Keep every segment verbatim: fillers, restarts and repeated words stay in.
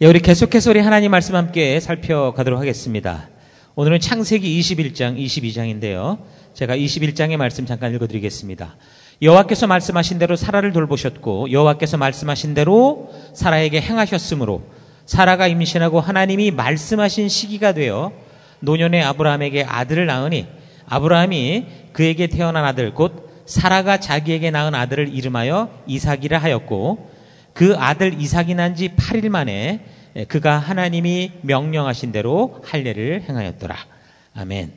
예, 우리 계속해서 우리 하나님 말씀 함께 살펴가도록 하겠습니다. 오늘은 창세기 이십일 장, 이십이 장인데요. 제가 이십일 장의 말씀 잠깐 읽어드리겠습니다. 여호와께서 말씀하신 대로 사라를 돌보셨고 여호와께서 말씀하신 대로 사라에게 행하셨으므로 사라가 임신하고 하나님이 말씀하신 시기가 되어 노년의 아브라함에게 아들을 낳으니 아브라함이 그에게 태어난 아들 곧 사라가 자기에게 낳은 아들을 이름하여 이삭이라 하였고 그 아들 이삭이 난 지 팔 일 만에 그가 하나님이 명령하신 대로 할례를 행하였더라. 아멘.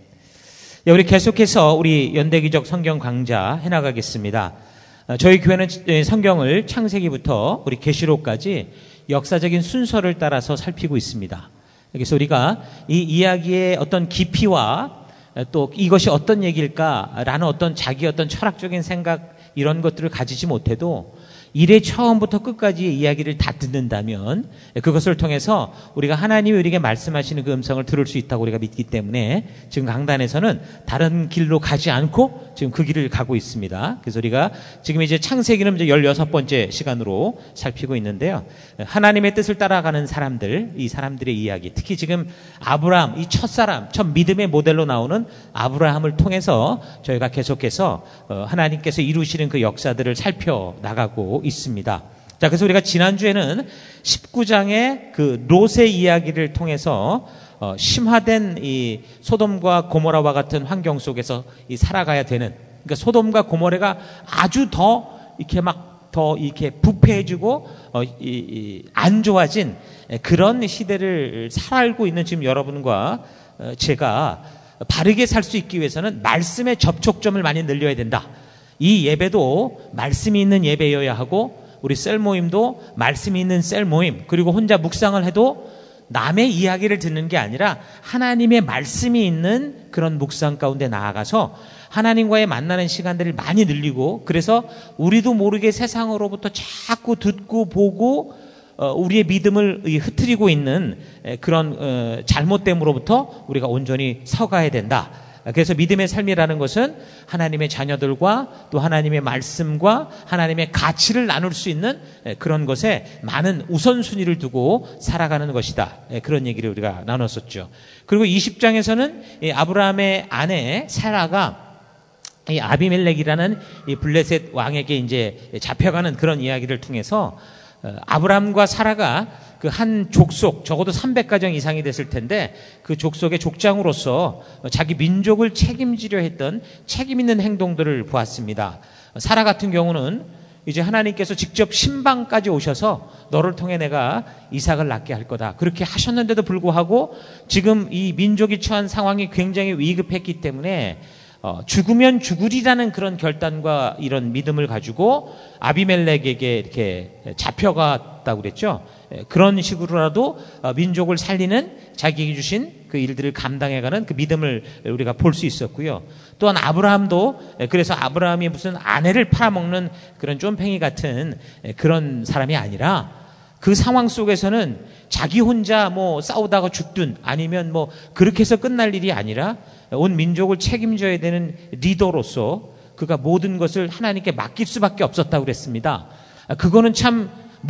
우리 계속해서 우리 연대기적 성경 강좌 해나가겠습니다. 저희 교회는 성경을 창세기부터 우리 계시록까지 역사적인 순서를 따라서 살피고 있습니다. 그래서 우리가 이 이야기의 어떤 깊이와 또 이것이 어떤 얘기일까라는 어떤 자기 어떤 철학적인 생각 이런 것들을 가지지 못해도 일의 처음부터 끝까지의 이야기를 다 듣는다면 그것을 통해서 우리가 하나님이 우리에게 말씀하시는 그 음성을 들을 수 있다고 우리가 믿기 때문에 지금 강단에서는 다른 길로 가지 않고 지금 그 길을 가고 있습니다. 그래서 우리가 지금 이제 창세기는 이제 열여섯 번째 시간으로 살피고 있는데요. 하나님의 뜻을 따라가는 사람들, 이 사람들의 이야기, 특히 지금 아브라함, 이 첫사람, 첫 믿음의 모델로 나오는 아브라함을 통해서 저희가 계속해서 하나님께서 이루시는 그 역사들을 살펴나가고 있습니다. 자, 그래서 우리가 지난주에는 십구 장의 그 롯의 이야기를 통해서 어, 심화된 이 소돔과 고모라와 같은 환경 속에서 이 살아가야 되는, 그러니까 소돔과 고모라가 아주 더 이렇게 막 더 이렇게 부패해지고 어, 이, 이, 안 좋아진 그런 시대를 살아가고 있는 지금 여러분과 어, 제가 바르게 살 수 있기 위해서는 말씀의 접촉점을 많이 늘려야 된다. 이 예배도 말씀이 있는 예배여야 하고 우리 셀 모임도 말씀이 있는 셀 모임, 그리고 혼자 묵상을 해도 남의 이야기를 듣는 게 아니라 하나님의 말씀이 있는 그런 묵상 가운데 나아가서 하나님과의 만나는 시간들을 많이 늘리고, 그래서 우리도 모르게 세상으로부터 자꾸 듣고 보고 우리의 믿음을 흐트리고 있는 그런 잘못됨으로부터 우리가 온전히 서가야 된다. 그래서 믿음의 삶이라는 것은 하나님의 자녀들과 또 하나님의 말씀과 하나님의 가치를 나눌 수 있는 그런 것에 많은 우선순위를 두고 살아가는 것이다. 그런 얘기를 우리가 나눴었죠. 그리고 이십 장에서는 아브라함의 아내 사라가 이 아비멜렉이라는 이 블레셋 왕에게 이제 잡혀가는 그런 이야기를 통해서 아브라함과 사라가 그 한 족속, 적어도 삼백 가정 이상이 됐을 텐데 그 족속의 족장으로서 자기 민족을 책임지려 했던 책임 있는 행동들을 보았습니다. 사라 같은 경우는 이제 하나님께서 직접 신방까지 오셔서 너를 통해 내가 이삭을 낳게 할 거다, 그렇게 하셨는데도 불구하고 지금 이 민족이 처한 상황이 굉장히 위급했기 때문에 어, 죽으면 죽으리라는 그런 결단과 이런 믿음을 가지고 아비멜렉에게 이렇게 잡혀갔다고 그랬죠. 그런 식으로라도 민족을 살리는 자기에게 주신 그 일들을 감당해가는 그 믿음을 우리가 볼 수 있었고요. 또한 아브라함도 그래서 아브라함이 무슨 아내를 팔아먹는 그런 쫌팽이 같은 그런 사람이 아니라 그 상황 속에서는 자기 혼자 뭐 싸우다가 죽든 아니면 뭐 그렇게 해서 끝날 일이 아니라 온 민족을 책임져야 되는 리더로서 그가 모든 것을 하나님께 맡길 수밖에 없었다고 그랬습니다. 그거는 참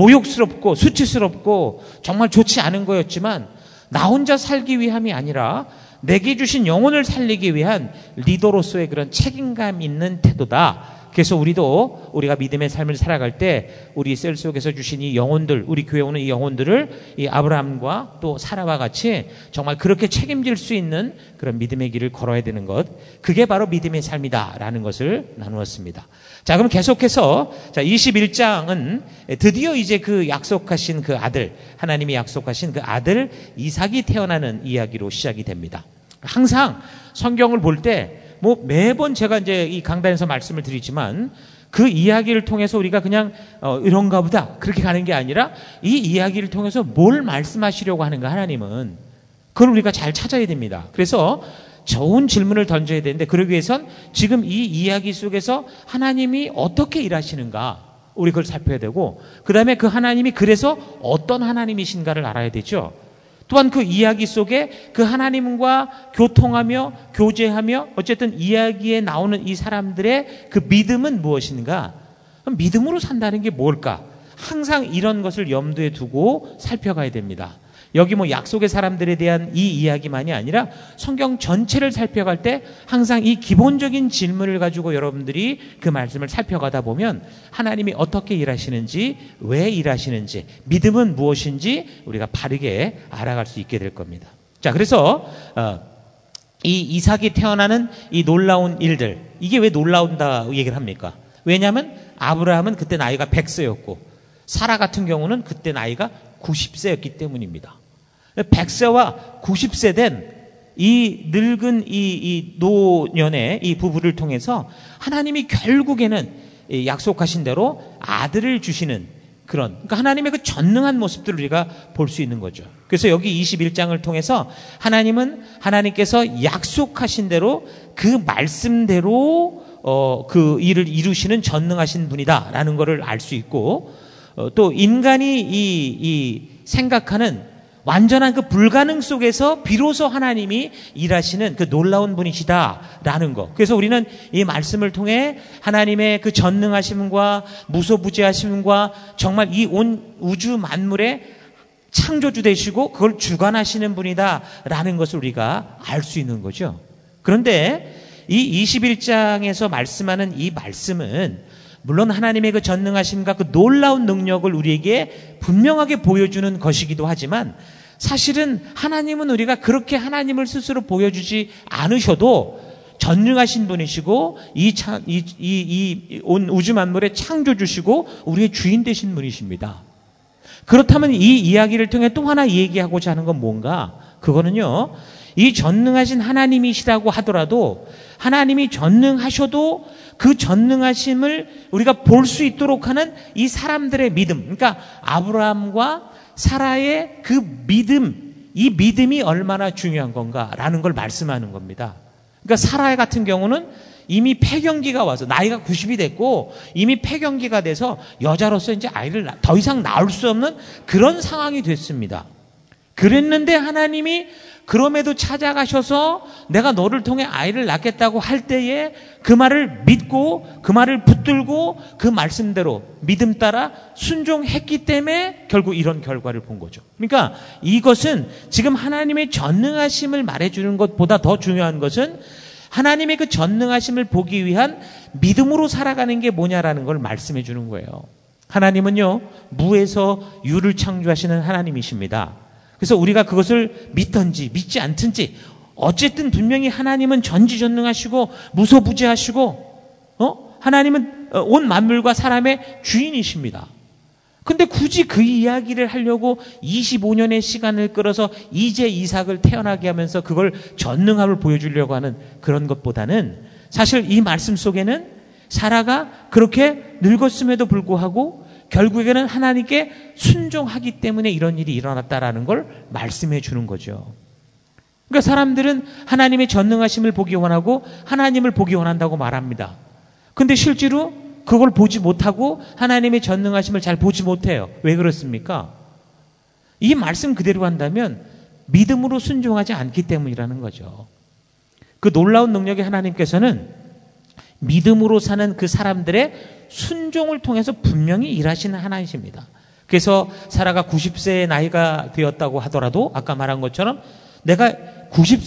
모욕스럽고 수치스럽고 정말 좋지 않은 거였지만 나 혼자 살기 위함이 아니라 내게 주신 영혼을 살리기 위한 리더로서의 그런 책임감 있는 태도다. 그래서 우리도 우리가 믿음의 삶을 살아갈 때 우리 셀 속에서 주신 이 영혼들, 우리 교회 오는 이 영혼들을 이 아브라함과 또 사라와 같이 정말 그렇게 책임질 수 있는 그런 믿음의 길을 걸어야 되는 것, 그게 바로 믿음의 삶이다라는 것을 나누었습니다. 자, 그럼 계속해서 자 이십일 장은 드디어 이제 그 약속하신 그 아들, 하나님이 약속하신 그 아들 이삭이 태어나는 이야기로 시작이 됩니다. 항상 성경을 볼 때 뭐 매번 제가 이제 이 강단에서 말씀을 드리지만 그 이야기를 통해서 우리가 그냥 어 이런가 보다 그렇게 가는 게 아니라 이 이야기를 통해서 뭘 말씀하시려고 하는가, 하나님은 그걸 우리가 잘 찾아야 됩니다. 그래서 좋은 질문을 던져야 되는데 그러기 위해선 지금 이 이야기 속에서 하나님이 어떻게 일하시는가 우리 그걸 살펴야 되고, 그 다음에 그 하나님이 그래서 어떤 하나님이신가를 알아야 되죠. 또한 그 이야기 속에 그 하나님과 교통하며 교제하며 어쨌든 이야기에 나오는 이 사람들의 그 믿음은 무엇인가? 믿음으로 산다는 게 뭘까? 항상 이런 것을 염두에 두고 살펴가야 됩니다. 여기 뭐 약속의 사람들에 대한 이 이야기만이 아니라 성경 전체를 살펴갈 때 항상 이 기본적인 질문을 가지고 여러분들이 그 말씀을 살펴가다 보면 하나님이 어떻게 일하시는지, 왜 일하시는지, 믿음은 무엇인지 우리가 바르게 알아갈 수 있게 될 겁니다. 자, 그래서 어, 이 이삭이 태어나는 이 놀라운 일들, 이게 왜 놀라운다 얘기를 합니까? 왜냐하면 아브라함은 그때 나이가 백 세였고 사라 같은 경우는 그때 나이가 구십 세였기 때문입니다. 백 세와 구십 세 된 이 늙은 이, 이 노년의 이 부부를 통해서 하나님이 결국에는 약속하신 대로 아들을 주시는 그런, 그러니까 하나님의 그 전능한 모습들을 우리가 볼 수 있는 거죠. 그래서 여기 이십일 장을 통해서 하나님은 하나님께서 약속하신 대로 그 말씀대로 어, 그 일을 이루시는 전능하신 분이다라는 것을 알 수 있고, 어, 또 인간이 이, 이 생각하는 완전한 그 불가능 속에서 비로소 하나님이 일하시는 그 놀라운 분이시다라는 것. 그래서 우리는 이 말씀을 통해 하나님의 그 전능하심과 무소부재하심과 정말 이 온 우주 만물의 창조주 되시고 그걸 주관하시는 분이다라는 것을 우리가 알 수 있는 거죠. 그런데 이 이십일 장에서 말씀하는 이 말씀은 물론 하나님의 그 전능하심과 그 놀라운 능력을 우리에게 분명하게 보여주는 것이기도 하지만 사실은 하나님은 우리가 그렇게 하나님을 스스로 보여주지 않으셔도 전능하신 분이시고 이 차, 이, 이, 이 온 우주 만물의 창조주시고 우리의 주인 되신 분이십니다. 그렇다면 이 이야기를 통해 또 하나 얘기하고자 하는 건 뭔가? 그거는요, 이 전능하신 하나님이시라고 하더라도 하나님이 전능하셔도 그 전능하심을 우리가 볼 수 있도록 하는 이 사람들의 믿음, 그러니까 아브라함과 사라의 그 믿음, 이 믿음이 얼마나 중요한 건가라는 걸 말씀하는 겁니다. 그러니까 사라 같은 경우는 이미 폐경기가 와서 나이가 구십이 됐고 이미 폐경기가 돼서 여자로서 이제 아이를 더 이상 낳을 수 없는 그런 상황이 됐습니다. 그랬는데 하나님이 그럼에도 찾아가셔서 내가 너를 통해 아이를 낳겠다고 할 때에 그 말을 믿고 그 말을 붙들고 그 말씀대로 믿음 따라 순종했기 때문에 결국 이런 결과를 본 거죠. 그러니까 이것은 지금 하나님의 전능하심을 말해주는 것보다 더 중요한 것은 하나님의 그 전능하심을 보기 위한 믿음으로 살아가는 게 뭐냐라는 걸 말씀해 주는 거예요. 하나님은요, 무에서 유를 창조하시는 하나님이십니다. 그래서 우리가 그것을 믿든지 믿지 않든지 어쨌든 분명히 하나님은 전지전능하시고 무소부재하시고 어? 하나님은 온 만물과 사람의 주인이십니다. 근데 굳이 그 이야기를 하려고 이십오 년의 시간을 끌어서 이제 이삭을 태어나게 하면서 그걸 전능함을 보여주려고 하는 그런 것보다는 사실 이 말씀 속에는 사라가 그렇게 늙었음에도 불구하고 결국에는 하나님께 순종하기 때문에 이런 일이 일어났다라는 걸 말씀해 주는 거죠. 그러니까 사람들은 하나님의 전능하심을 보기 원하고 하나님을 보기 원한다고 말합니다. 근데 실제로 그걸 보지 못하고 하나님의 전능하심을 잘 보지 못해요. 왜 그렇습니까? 이 말씀 그대로 한다면 믿음으로 순종하지 않기 때문이라는 거죠. 그 놀라운 능력의 하나님께서는 믿음으로 사는 그 사람들의 순종을 통해서 분명히 일하시는 하나님이십니다. 그래서 사라가 구십 세의 나이가 되었다고 하더라도 아까 말한 것처럼 내가 구십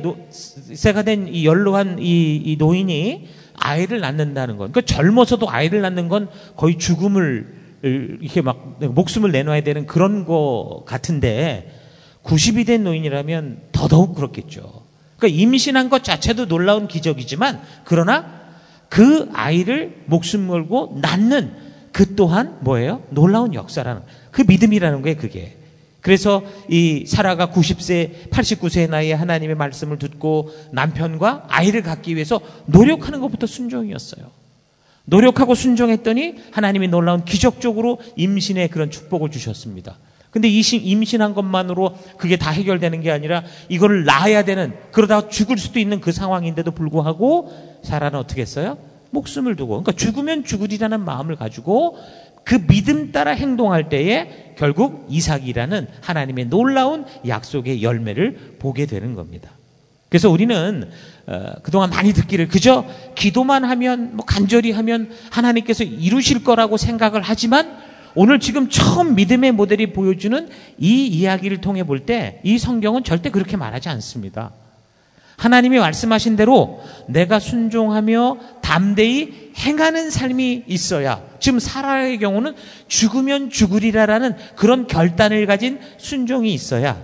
세가 된 이 연로한 이, 이 노인이 아이를 낳는다는 건, 그러니까 젊어서도 아이를 낳는 건 거의 죽음을 이렇게 막 목숨을 내놔야 되는 그런 거 같은데 구십이 된 노인이라면 더더욱 그렇겠죠. 그러니까 임신한 것 자체도 놀라운 기적이지만 그러나 그 아이를 목숨 걸고 낳는 그 또한 뭐예요? 놀라운 역사라는 그 믿음이라는 거예요, 그게. 그래서 이 사라가 구십 세, 팔십구 세의 나이에 하나님의 말씀을 듣고 남편과 아이를 갖기 위해서 노력하는 것부터 순종이었어요. 노력하고 순종했더니 하나님이 놀라운 기적적으로 임신의 그런 축복을 주셨습니다. 근데 임신한 것만으로 그게 다 해결되는 게 아니라 이거를 낳아야 되는, 그러다가 죽을 수도 있는 그 상황인데도 불구하고 사라는 어떻게 했어요? 목숨을 두고, 그러니까 죽으면 죽으리라는 마음을 가지고 그 믿음 따라 행동할 때에 결국 이삭이라는 하나님의 놀라운 약속의 열매를 보게 되는 겁니다. 그래서 우리는 어, 그동안 많이 듣기를 그저 기도만 하면 뭐 간절히 하면 하나님께서 이루실 거라고 생각을 하지만 오늘 지금 처음 믿음의 모델이 보여주는 이 이야기를 통해 볼 때 이 성경은 절대 그렇게 말하지 않습니다. 하나님이 말씀하신 대로 내가 순종하며 담대히 행하는 삶이 있어야, 지금 사라의 경우는 죽으면 죽으리라라는 그런 결단을 가진 순종이 있어야,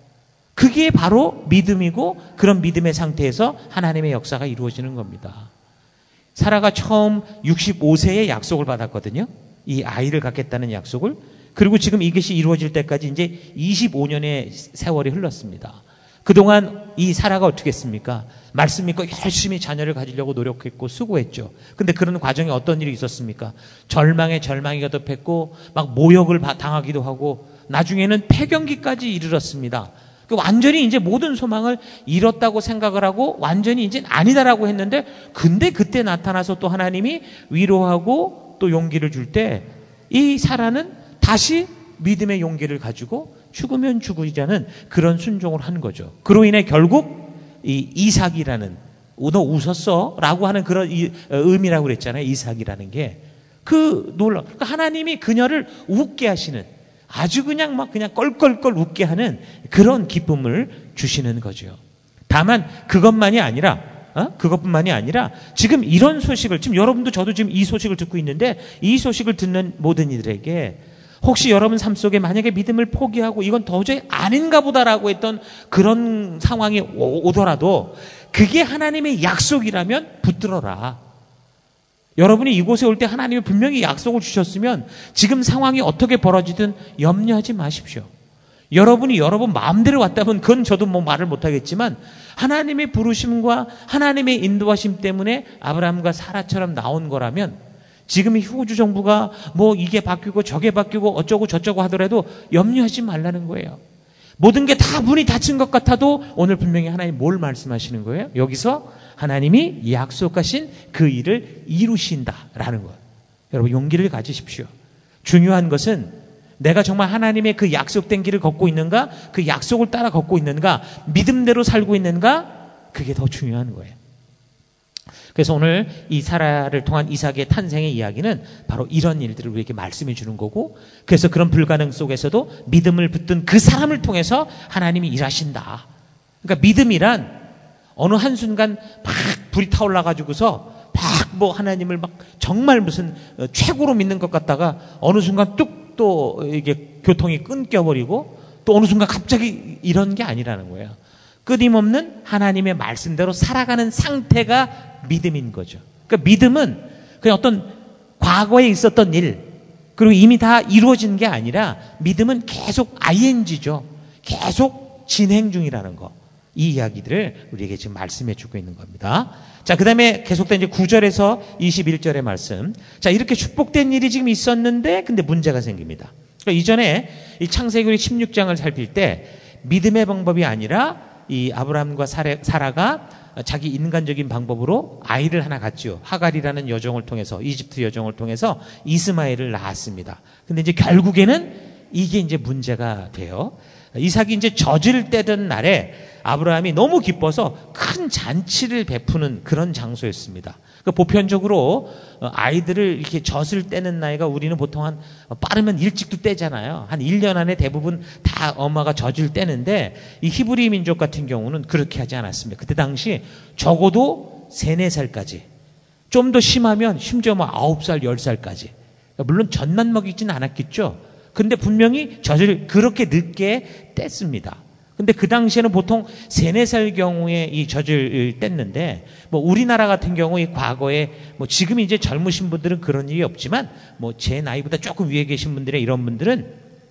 그게 바로 믿음이고 그런 믿음의 상태에서 하나님의 역사가 이루어지는 겁니다. 사라가 처음 육십오 세에 약속을 받았거든요. 이 아이를 갖겠다는 약속을. 그리고 지금 이것이 이루어질 때까지 이제 이십오 년의 세월이 흘렀습니다. 그동안 이 사라가 어떻게 했습니까? 말씀 믿고 열심히 자녀를 가지려고 노력했고 수고했죠. 근데 그런 과정에 어떤 일이 있었습니까? 절망에 절망이 거듭했고 막 모욕을 당하기도 하고 나중에는 폐경기까지 이르렀습니다. 완전히 이제 모든 소망을 잃었다고 생각을 하고 완전히 이제 아니다라고 했는데, 근데 그때 나타나서 또 하나님이 위로하고 또 용기를 줄 때 이 사라는 다시 믿음의 용기를 가지고 죽으면 죽으자는 그런 순종을 한 거죠. 그로 인해 결국 이 이삭이라는, 너 웃었어? 라고 하는 그런 의미라고 그랬잖아요. 이삭이라는 게. 그 놀라, 그러니까 하나님이 그녀를 웃게 하시는, 아주 그냥 막 그냥 껄껄껄 웃게 하는 그런 기쁨을 주시는 거죠. 다만 그것만이 아니라, 어? 그것뿐만이 아니라 지금 이런 소식을, 지금 여러분도 저도 지금 이 소식을 듣고 있는데, 이 소식을 듣는 모든 이들에게 혹시 여러분 삶 속에 만약에 믿음을 포기하고 이건 도저히 아닌가 보다라고 했던 그런 상황이 오더라도 그게 하나님의 약속이라면 붙들어라. 여러분이 이곳에 올 때 하나님이 분명히 약속을 주셨으면 지금 상황이 어떻게 벌어지든 염려하지 마십시오. 여러분이 여러분 마음대로 왔다면 그건 저도 뭐 말을 못하겠지만 하나님의 부르심과 하나님의 인도하심 때문에 아브라함과 사라처럼 나온 거라면, 지금 이 호주 정부가 뭐 이게 바뀌고 저게 바뀌고 어쩌고 저쩌고 하더라도 염려하지 말라는 거예요. 모든 게 다 문이 닫힌 것 같아도 오늘 분명히 하나님 뭘 말씀하시는 거예요? 여기서 하나님이 약속하신 그 일을 이루신다라는 거예요. 여러분 용기를 가지십시오. 중요한 것은 내가 정말 하나님의 그 약속된 길을 걷고 있는가, 그 약속을 따라 걷고 있는가, 믿음대로 살고 있는가, 그게 더 중요한 거예요. 그래서 오늘 이 사라를 통한 이삭의 탄생의 이야기는 바로 이런 일들을 우리에게 말씀해 주는 거고, 그래서 그런 불가능 속에서도 믿음을 붙든 그 사람을 통해서 하나님이 일하신다. 그러니까 믿음이란 어느 한순간 막 불이 타올라가지고서 막 뭐 하나님을 막 정말 무슨 최고로 믿는 것 같다가 어느 순간 뚝 또 이게 교통이 끊겨버리고 또 어느 순간 갑자기 이런 게 아니라는 거예요. 끊임없는 하나님의 말씀대로 살아가는 상태가 믿음인 거죠. 그러니까 믿음은 그냥 어떤 과거에 있었던 일, 그리고 이미 다 이루어진 게 아니라 믿음은 계속 아이엔지죠. 계속 진행 중이라는 거. 이 이야기들을 우리에게 지금 말씀해 주고 있는 겁니다. 자, 그 다음에 계속된 이제 구 절에서 이십일 절의 말씀. 자, 이렇게 축복된 일이 지금 있었는데, 근데 문제가 생깁니다. 그러니까 이전에 이 창세기 십육 장을 살필 때 믿음의 방법이 아니라 이 아브라함과 사라가 자기 인간적인 방법으로 아이를 하나 갖죠. 하갈이라는 여종을 통해서, 이집트 여종을 통해서 이스마엘을 낳았습니다. 근데 이제 결국에는 이게 이제 문제가 돼요. 이삭이 이제 젖을 떼던 날에 아브라함이 너무 기뻐서 큰 잔치를 베푸는 그런 장소였습니다. 그러니까 보편적으로 아이들을 이렇게 젖을 떼는 나이가 우리는 보통 한 빠르면 일찍도 떼잖아요. 한 일 년 안에 대부분 다 엄마가 젖을 떼는데 이 히브리 민족 같은 경우는 그렇게 하지 않았습니다. 그때 당시 적어도 세네 살까지, 좀 더 심하면 심지어 뭐 아홉 살, 열 살까지. 물론 젖만 먹이진 않았겠죠. 근데 분명히 젖을 그렇게 늦게 뗐습니다. 근데 그 당시에는 보통 세네 살 경우에 이 젖을 뗐는데, 뭐 우리나라 같은 경우 이 과거에 뭐 지금 이제 젊으신 분들은 그런 일이 없지만 뭐 제 나이보다 조금 위에 계신 분들의 이런 분들은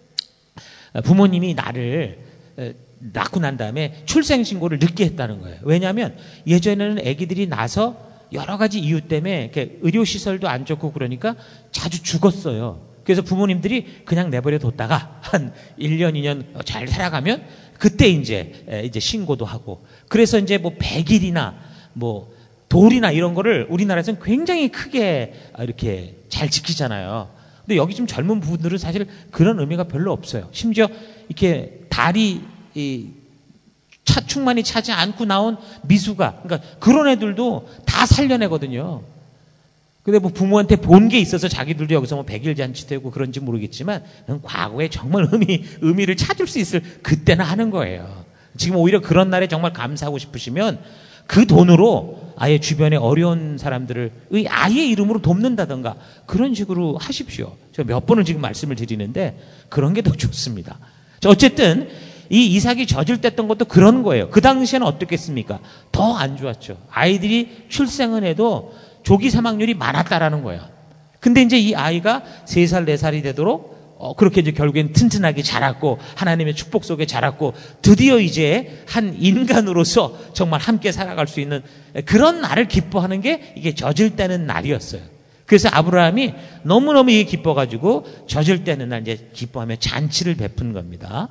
부모님이 나를 낳고 난 다음에 출생신고를 늦게 했다는 거예요. 왜냐하면 예전에는 아기들이 나서 여러 가지 이유 때문에 이렇게 의료시설도 안 좋고 그러니까 자주 죽었어요. 그래서 부모님들이 그냥 내버려 뒀다가 한 일 년, 이 년 잘 살아가면 그때 이제, 이제 신고도 하고. 그래서 이제 뭐 백일이나 뭐 돌이나 이런 거를 우리나라에서는 굉장히 크게 이렇게 잘 지키잖아요. 근데 여기 좀 젊은 분들은 사실 그런 의미가 별로 없어요. 심지어 이렇게 다리, 이 차, 충만히 차지 않고 나온 미수가, 그러니까 그런 애들도 다 살려내거든요. 근데 뭐 부모한테 본 게 있어서 자기들도 여기서 뭐 백일 잔치 되고 그런지 모르겠지만 과거에 정말 의미, 의미를 찾을 수 있을 그때는 하는 거예요. 지금 오히려 그런 날에 정말 감사하고 싶으시면 그 돈으로 아예 주변에 어려운 사람들을 아예 이름으로 돕는다던가 그런 식으로 하십시오. 제가 몇 번을 지금 말씀을 드리는데 그런 게 더 좋습니다. 어쨌든 이 이삭이 저질됐던 것도 그런 거예요. 그 당시에는 어떻겠습니까? 더 안 좋았죠. 아이들이 출생은 해도 조기 사망률이 많았다라는 거예요. 근데 이제 이 아이가 세 살, 네 살이 되도록 어, 그렇게 이제 결국엔 튼튼하게 자랐고 하나님의 축복 속에 자랐고 드디어 이제 한 인간으로서 정말 함께 살아갈 수 있는 그런 날을 기뻐하는 게 이게 젖을때는 날이었어요. 그래서 아브라함이 너무너무 이게 기뻐가지고 젖을때는 날 이제 기뻐하며 잔치를 베푼 겁니다.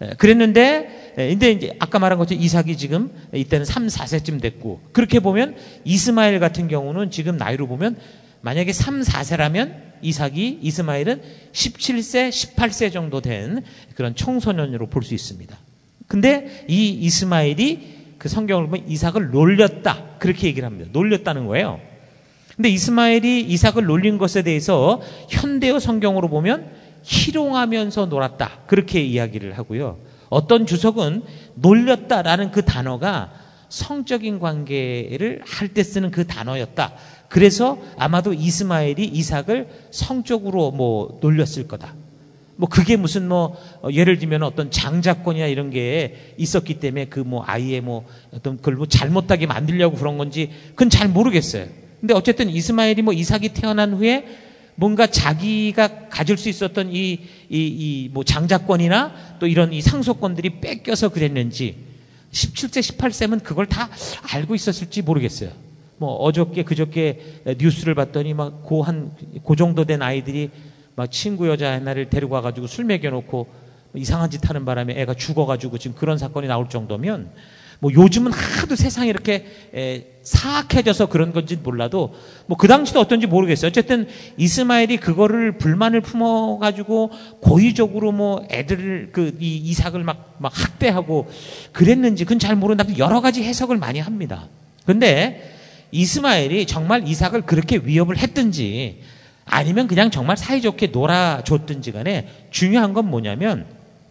그랬는데 근데 이제 아까 말한 것처럼 이삭이 지금 이때는 삼, 사 세쯤 됐고 그렇게 보면 이스마엘 같은 경우는 지금 나이로 보면 만약에 삼, 사 세라면 이삭이 이스마엘은 십칠 세, 십팔 세 정도 된 그런 청소년으로 볼 수 있습니다. 근데 이 이스마엘이 그 성경을 보면 이삭을 놀렸다 그렇게 얘기를 합니다. 놀렸다는 거예요. 근데 이스마엘이 이삭을 놀린 것에 대해서 현대어 성경으로 보면 희롱하면서 놀았다 그렇게 이야기를 하고요. 어떤 주석은 놀렸다라는 그 단어가 성적인 관계를 할 때 쓰는 그 단어였다. 그래서 아마도 이스마엘이 이삭을 성적으로 뭐 놀렸을 거다. 뭐 그게 무슨 뭐 예를 들면 어떤 장자권이나 이런 게 있었기 때문에 그 뭐 아이의 뭐 어떤 그걸 뭐 잘못하게 만들려고 그런 건지 그건 잘 모르겠어요. 근데 어쨌든 이스마엘이 뭐 이삭이 태어난 후에 뭔가 자기가 가질 수 있었던 이, 이, 이 뭐 장자권이나 또 이런 이 상속권들이 뺏겨서 그랬는지 십칠 세, 십팔 세면 그걸 다 알고 있었을지 모르겠어요. 뭐 어저께 그저께 뉴스를 봤더니 막 고 한 고 정도 된 아이들이 막 친구 여자 하나를 데리고 와가지고 술 먹여놓고 이상한 짓 하는 바람에 애가 죽어가지고 지금 그런 사건이 나올 정도면 뭐 요즘은 하도 세상이 이렇게 에, 사악해져서 그런 건지 몰라도 뭐 그 당시도 어떤지 모르겠어요. 어쨌든 이스마엘이 그거를 불만을 품어가지고 고의적으로 뭐 애들을 그 이 이삭을 막, 막 학대하고 그랬는지 그건 잘 모르는데 여러 가지 해석을 많이 합니다. 근데 이스마엘이 정말 이삭을 그렇게 위협을 했든지 아니면 그냥 정말 사이좋게 놀아줬든지 간에 중요한 건 뭐냐면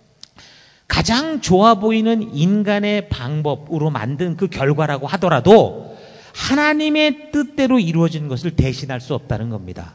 가장 좋아 보이는 인간의 방법으로 만든 그 결과라고 하더라도 하나님의 뜻대로 이루어진 것을 대신할 수 없다는 겁니다.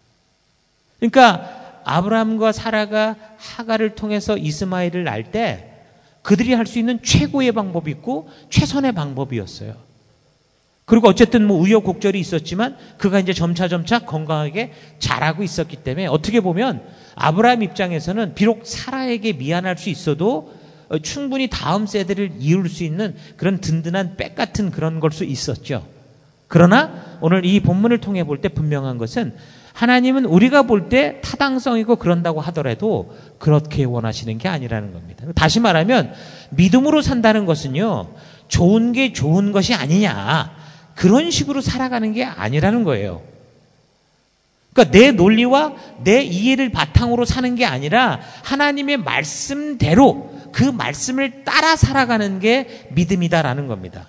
그러니까 아브라함과 사라가 하가를 통해서 이스마엘을 낳을 때 그들이 할 수 있는 최고의 방법이 있고 최선의 방법이었어요. 그리고 어쨌든 뭐 우여곡절이 있었지만 그가 이제 점차 점차 건강하게 자라고 있었기 때문에 어떻게 보면 아브라함 입장에서는 비록 사라에게 미안할 수 있어도 충분히 다음 세대를 이을 수 있는 그런 든든한 백 같은 그런 걸 수 있었죠. 그러나 오늘 이 본문을 통해 볼 때 분명한 것은 하나님은 우리가 볼 때 타당성이고 그런다고 하더라도 그렇게 원하시는 게 아니라는 겁니다. 다시 말하면 믿음으로 산다는 것은요, 좋은 게 좋은 것이 아니냐 그런 식으로 살아가는 게 아니라는 거예요. 그러니까 내 논리와 내 이해를 바탕으로 사는 게 아니라 하나님의 말씀대로 그 말씀을 따라 살아가는 게 믿음이다라는 겁니다.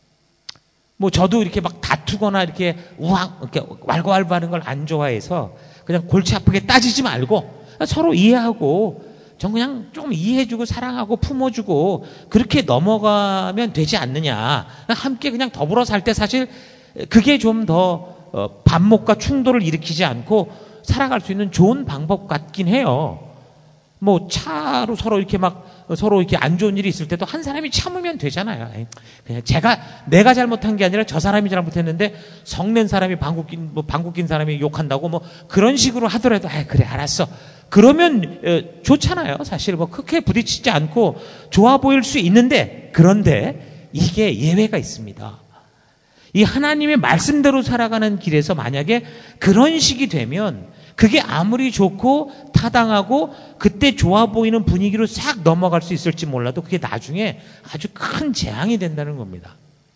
뭐 저도 이렇게 막 다투거나 이렇게 우왕 이렇게 왈가왈부하는 걸 안 좋아해서 그냥 골치 아프게 따지지 말고 서로 이해하고 전 그냥 좀 이해해주고 사랑하고 품어주고 그렇게 넘어가면 되지 않느냐. 함께 그냥 더불어 살 때 사실 그게 좀 더 반목과 충돌을 일으키지 않고 살아갈 수 있는 좋은 방법 같긴 해요. 뭐 차로 서로 이렇게 막 서로 이렇게 안 좋은 일이 있을 때도 한 사람이 참으면 되잖아요. 그냥 제가 내가 잘못한 게 아니라 저 사람이 잘못했는데 성낸 사람이 방귀 낀 뭐 방귀 낀 사람이 욕한다고 뭐 그런 식으로 하더라도 아 그래 알았어. 그러면 좋잖아요. 사실 뭐 크게 부딪히지 않고 좋아 보일 수 있는데 그런데 이게 예외가 있습니다. 이 하나님의 말씀대로 살아가는 길에서 만약에 그런 식이 되면 그게 아무리 좋고 타당하고 그때 좋아 보이는 분위기로 싹 넘어갈 수 있을지 몰라도 그게 나중에 아주 큰 재앙이 된다는 겁니다.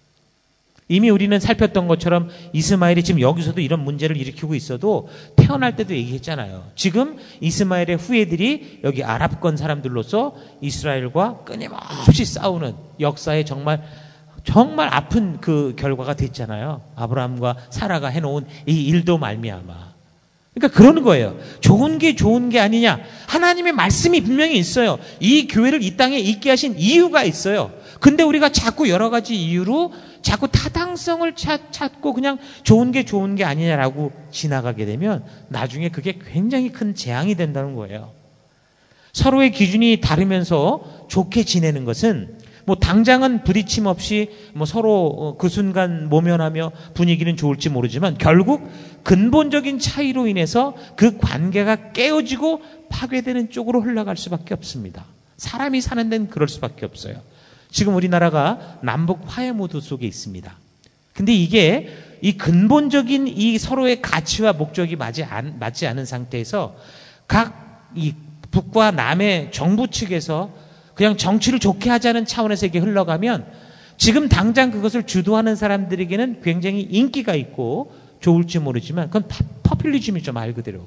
이미 우리는 살폈던 것처럼 이스마엘이 지금 여기서도 이런 문제를 일으키고 있어도 태어날 때도 얘기했잖아요. 지금 이스마엘의 후예들이 여기 아랍권 사람들로서 이스라엘과 끊임없이 싸우는 역사에 정말 정말 아픈 그 결과가 됐잖아요. 아브라함과 사라가 해놓은 이 일도 말미암아. 그러니까 그러는 거예요. 좋은 게 좋은 게 아니냐. 하나님의 말씀이 분명히 있어요. 이 교회를 이 땅에 있게 하신 이유가 있어요. 근데 우리가 자꾸 여러 가지 이유로 자꾸 타당성을 찾, 찾고 그냥 좋은 게 좋은 게 아니냐라고 지나가게 되면 나중에 그게 굉장히 큰 재앙이 된다는 거예요. 서로의 기준이 다르면서 좋게 지내는 것은 뭐 당장은 부딪힘 없이 뭐 서로 그 순간 모면하며 분위기는 좋을지 모르지만 결국 근본적인 차이로 인해서 그 관계가 깨어지고 파괴되는 쪽으로 흘러갈 수밖에 없습니다. 사람이 사는 데는 그럴 수밖에 없어요. 지금 우리나라가 남북 화해 모드 속에 있습니다. 근데 이게 이 근본적인 이 서로의 가치와 목적이 맞지, 않, 맞지 않은 상태에서 각 이 북과 남의 정부 측에서 그냥 정치를 좋게 하자는 차원에서 이게 흘러가면 지금 당장 그것을 주도하는 사람들에게는 굉장히 인기가 있고 좋을지 모르지만 그건 퍼퓰리즘이죠, 말 그대로.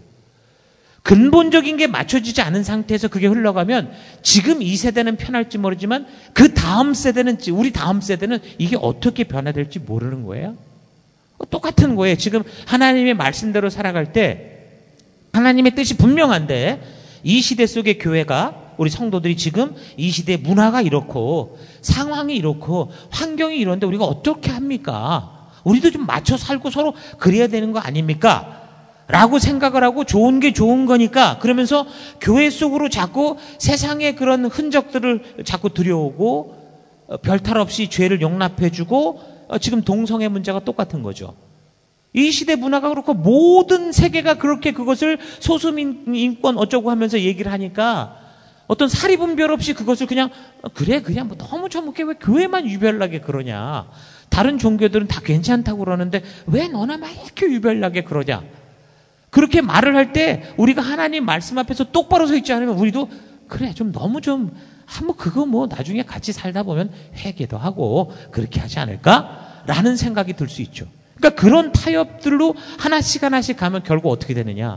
근본적인 게 맞춰지지 않은 상태에서 그게 흘러가면 지금 이 세대는 편할지 모르지만 그 다음 세대는, 우리 다음 세대는 이게 어떻게 변화될지 모르는 거예요. 똑같은 거예요. 지금 하나님의 말씀대로 살아갈 때 하나님의 뜻이 분명한데 이 시대 속의 교회가, 우리 성도들이 지금 이 시대의 문화가 이렇고 상황이 이렇고 환경이 이런데 우리가 어떻게 합니까? 우리도 좀 맞춰 살고 서로 그래야 되는 거 아닙니까? 라고 생각을 하고 좋은 게 좋은 거니까 그러면서 교회 속으로 자꾸 세상의 그런 흔적들을 자꾸 들여오고 별탈 없이 죄를 용납해주고 지금 동성애 문제가 똑같은 거죠. 이 시대 문화가 그렇고 모든 세계가 그렇게 그것을 소수민권 어쩌고 하면서 얘기를 하니까 어떤 사리분별 없이 그것을 그냥 그래 그냥 뭐 너무 저렇게 왜 교회만 유별나게 그러냐. 다른 종교들은 다 괜찮다고 그러는데 왜 너나만 이렇게 유별나게 그러냐. 그렇게 말을 할 때 우리가 하나님 말씀 앞에서 똑바로 서 있지 않으면 우리도 그래 좀 너무 좀 한번 그거 뭐 나중에 같이 살다 보면 회개도 하고 그렇게 하지 않을까라는 생각이 들 수 있죠. 그러니까 그런 타협들로 하나씩 하나씩 가면 결국 어떻게 되느냐.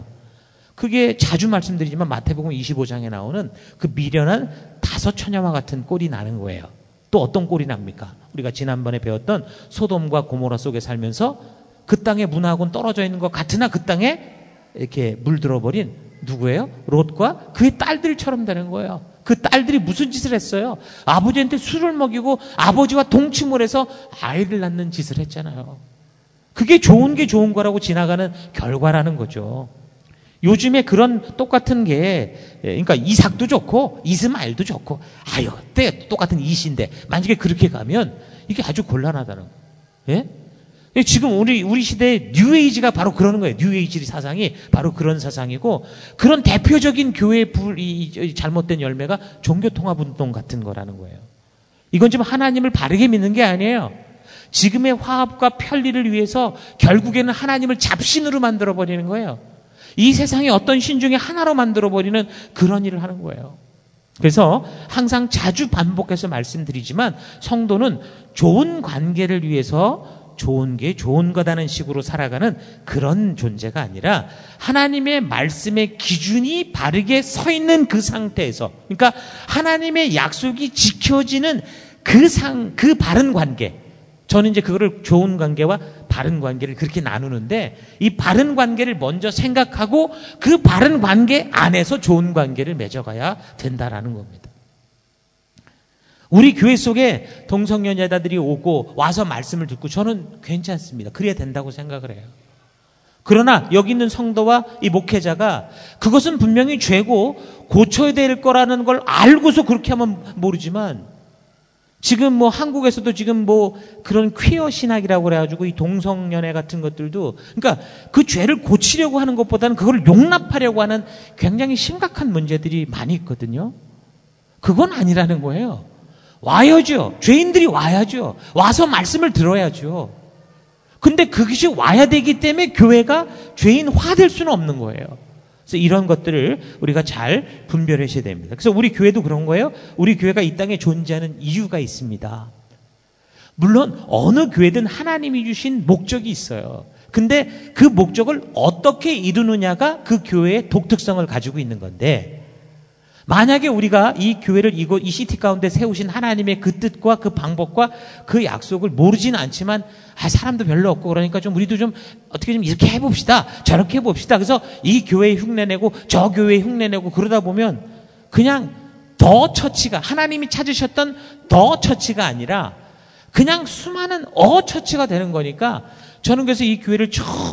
그게 자주 말씀드리지만 마태복음 이십오 장에 나오는 그 미련한 다섯 처녀와 같은 꼴이 나는 거예요. 또 어떤 꼴이 납니까? 우리가 지난번에 배웠던 소돔과 고모라 속에 살면서 그 땅의 문화하고는 떨어져 있는 것 같으나 그 땅에 이렇게 물들어버린 누구예요? 롯과 그의 딸들처럼 되는 거예요. 그 딸들이 무슨 짓을 했어요? 아버지한테 술을 먹이고 아버지와 동침을 해서 아이를 낳는 짓을 했잖아요. 그게 좋은 게 좋은 거라고 지나가는 결과라는 거죠. 요즘에 그런 똑같은 게, 그러니까 이삭도 좋고 이스마엘도 좋고 아유 때 똑같은 이시인데 만약에 그렇게 가면 이게 아주 곤란하다는 거예요. 예? 지금 우리 우리 시대의 뉴에이지가 바로 그러는 거예요. 뉴에이지 사상이 바로 그런 사상이고 그런 대표적인 교회의 불, 이, 잘못된 열매가 종교통합운동 같은 거라는 거예요. 이건 지금 하나님을 바르게 믿는 게 아니에요. 지금의 화합과 편리를 위해서 결국에는 하나님을 잡신으로 만들어버리는 거예요. 이 세상의 어떤 신 중에 하나로 만들어버리는 그런 일을 하는 거예요. 그래서 항상 자주 반복해서 말씀드리지만 성도는 좋은 관계를 위해서 좋은 게 좋은 거다는 식으로 살아가는 그런 존재가 아니라 하나님의 말씀의 기준이 바르게 서 있는 그 상태에서, 그러니까 하나님의 약속이 지켜지는 그 상, 그 바른 관계, 저는 이제 그거를 좋은 관계와 바른 관계를 그렇게 나누는데 이 바른 관계를 먼저 생각하고 그 바른 관계 안에서 좋은 관계를 맺어가야 된다라는 겁니다. 우리 교회 속에 동성연애자들이 오고 와서 말씀을 듣고 저는 괜찮습니다. 그래야 된다고 생각을 해요. 그러나 여기 있는 성도와 이 목회자가 그것은 분명히 죄고 고쳐야 될 거라는 걸 알고서 그렇게 하면 모르지만 지금 뭐 한국에서도 지금 뭐 그런 퀴어 신학이라고 그래가지고 이 동성연애 같은 것들도 그러니까 그 죄를 고치려고 하는 것보다는 그걸 용납하려고 하는 굉장히 심각한 문제들이 많이 있거든요. 그건 아니라는 거예요. 와야죠. 죄인들이 와야죠. 와서 말씀을 들어야죠. 근데 그것이 와야 되기 때문에 교회가 죄인화될 수는 없는 거예요. 그래서 이런 것들을 우리가 잘 분별하셔야 됩니다. 그래서 우리 교회도 그런 거예요. 우리 교회가 이 땅에 존재하는 이유가 있습니다. 물론 어느 교회든 하나님이 주신 목적이 있어요. 근데 그 목적을 어떻게 이루느냐가 그 교회의 독특성을 가지고 있는 건데 만약에 우리가 이 교회를 이곳 이 시티 가운데 세우신 하나님의 그 뜻과 그 방법과 그 약속을 모르지는 않지만 아, 사람도 별로 없고 그러니까 좀 우리도 좀 어떻게 좀 이렇게 해봅시다. 저렇게 해봅시다. 그래서 이 교회에 흉내내고 저 교회에 흉내내고 그러다 보면 그냥 더 처치가 하나님이 찾으셨던 더 처치가 아니라 그냥 수많은 어 처치가 되는 거니까 저는 그래서 이 교회를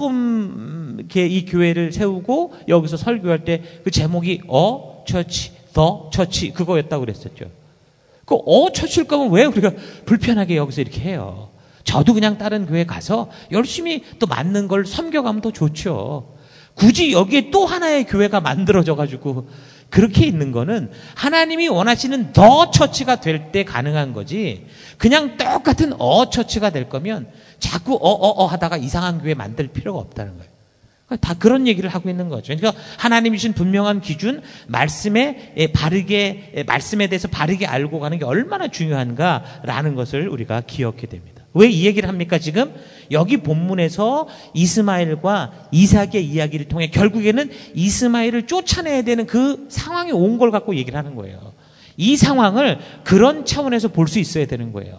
처음 이렇게 이 교회를 세우고 여기서 설교할 때 그 제목이 어 처치 더 처치 그거였다고 그랬었죠. 그 어 처치일 거면 왜 우리가 불편하게 여기서 이렇게 해요? 저도 그냥 다른 교회 가서 열심히 또 맞는 걸 섬겨가면 더 좋죠. 굳이 여기에 또 하나의 교회가 만들어져 가지고 그렇게 있는 거는 하나님이 원하시는 더 처치가 될 때 가능한 거지 그냥 똑같은 어 처치가 될 거면 자꾸 어어어 하다가 이상한 교회 만들 필요가 없다는 거예요. 다 그런 얘기를 하고 있는 거죠. 그러니까 하나님이 주신 분명한 기준, 말씀에 바르게, 말씀에 대해서 바르게 알고 가는 게 얼마나 중요한가라는 것을 우리가 기억해야 됩니다. 왜 이 얘기를 합니까, 지금? 여기 본문에서 이스마엘과 이삭의 이야기를 통해 결국에는 이스마엘을 쫓아내야 되는 그 상황이 온 걸 갖고 얘기를 하는 거예요. 이 상황을 그런 차원에서 볼 수 있어야 되는 거예요.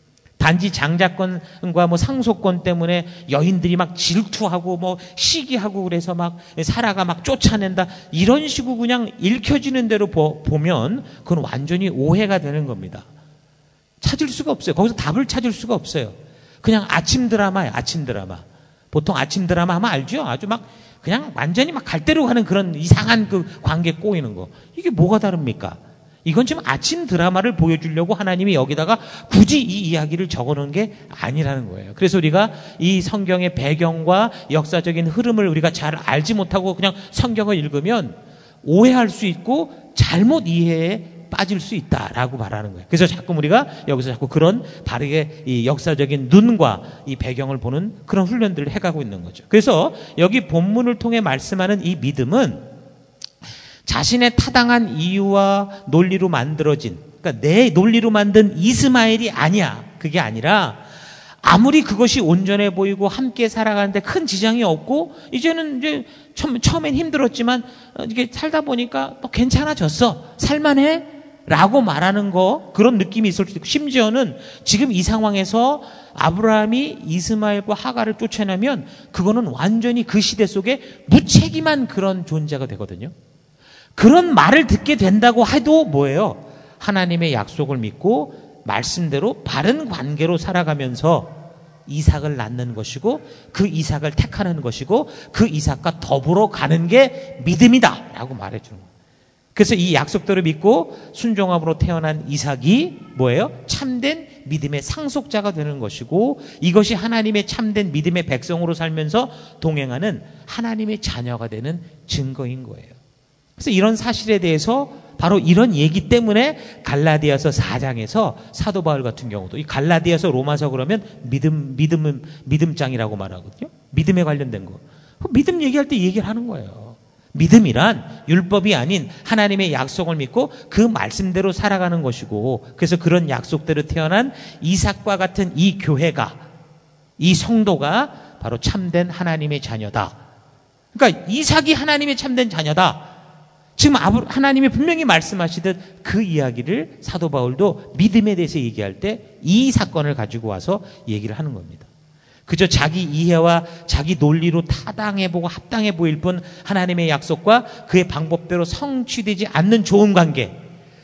단지 장자권과 뭐 상속권 때문에 여인들이 막 질투하고 뭐 시기하고 그래서 막 사라가 막 쫓아낸다 이런 식으로 그냥 읽혀지는 대로 보, 보면 그건 완전히 오해가 되는 겁니다. 찾을 수가 없어요. 거기서 답을 찾을 수가 없어요. 그냥 아침 드라마예요. 아침 드라마. 보통 아침 드라마 하면 알죠? 아주 막 그냥 완전히 막 갈대로 가는 그런 이상한 그 관계 꼬이는 거. 이게 뭐가 다릅니까? 이건 지금 아침 드라마를 보여주려고 하나님이 여기다가 굳이 이 이야기를 적어놓은 게 아니라는 거예요. 그래서 우리가 이 성경의 배경과 역사적인 흐름을 우리가 잘 알지 못하고 그냥 성경을 읽으면 오해할 수 있고 잘못 이해에 빠질 수 있다라고 말하는 거예요. 그래서 자꾸 우리가 여기서 자꾸 그런 바르게 이 역사적인 눈과 이 배경을 보는 그런 훈련들을 해가고 있는 거죠. 그래서 여기 본문을 통해 말씀하는 이 믿음은 자신의 타당한 이유와 논리로 만들어진, 그러니까 내 논리로 만든 이스마엘이 아니야. 그게 아니라 아무리 그것이 온전해 보이고 함께 살아가는데 큰 지장이 없고 이제는 이제 처음, 처음엔 힘들었지만 이게 살다 보니까 또 괜찮아졌어. 살만해? 라고 말하는 거 그런 느낌이 있을 수도 있고 심지어는 지금 이 상황에서 아브라함이 이스마엘과 하갈을 쫓아내면 그거는 완전히 그 시대 속에 무책임한 그런 존재가 되거든요. 그런 말을 듣게 된다고 해도 뭐예요? 하나님의 약속을 믿고 말씀대로 바른 관계로 살아가면서 이삭을 낳는 것이고 그 이삭을 택하는 것이고 그 이삭과 더불어 가는 게 믿음이다 라고 말해주는 거예요. 그래서 이 약속대로 믿고 순종함으로 태어난 이삭이 뭐예요? 참된 믿음의 상속자가 되는 것이고 이것이 하나님의 참된 믿음의 백성으로 살면서 동행하는 하나님의 자녀가 되는 증거인 거예요. 그래서 이런 사실에 대해서 바로 이런 얘기 때문에 갈라디아서 사 장에서 사도 바울 같은 경우도 이 갈라디아서 로마서 그러면 믿음, 믿음, 믿음장이라고 말하거든요. 믿음에 관련된 거. 믿음 얘기할 때 얘기를 하는 거예요. 믿음이란 율법이 아닌 하나님의 약속을 믿고 그 말씀대로 살아가는 것이고 그래서 그런 약속대로 태어난 이삭과 같은 이 교회가 이 성도가 바로 참된 하나님의 자녀다. 그러니까 이삭이 하나님의 참된 자녀다. 지금 하나님이 분명히 말씀하시듯 그 이야기를 사도 바울도 믿음에 대해서 얘기할 때 이 사건을 가지고 와서 얘기를 하는 겁니다. 그저 자기 이해와 자기 논리로 타당해 보고 합당해 보일 뿐 하나님의 약속과 그의 방법대로 성취되지 않는 좋은 관계.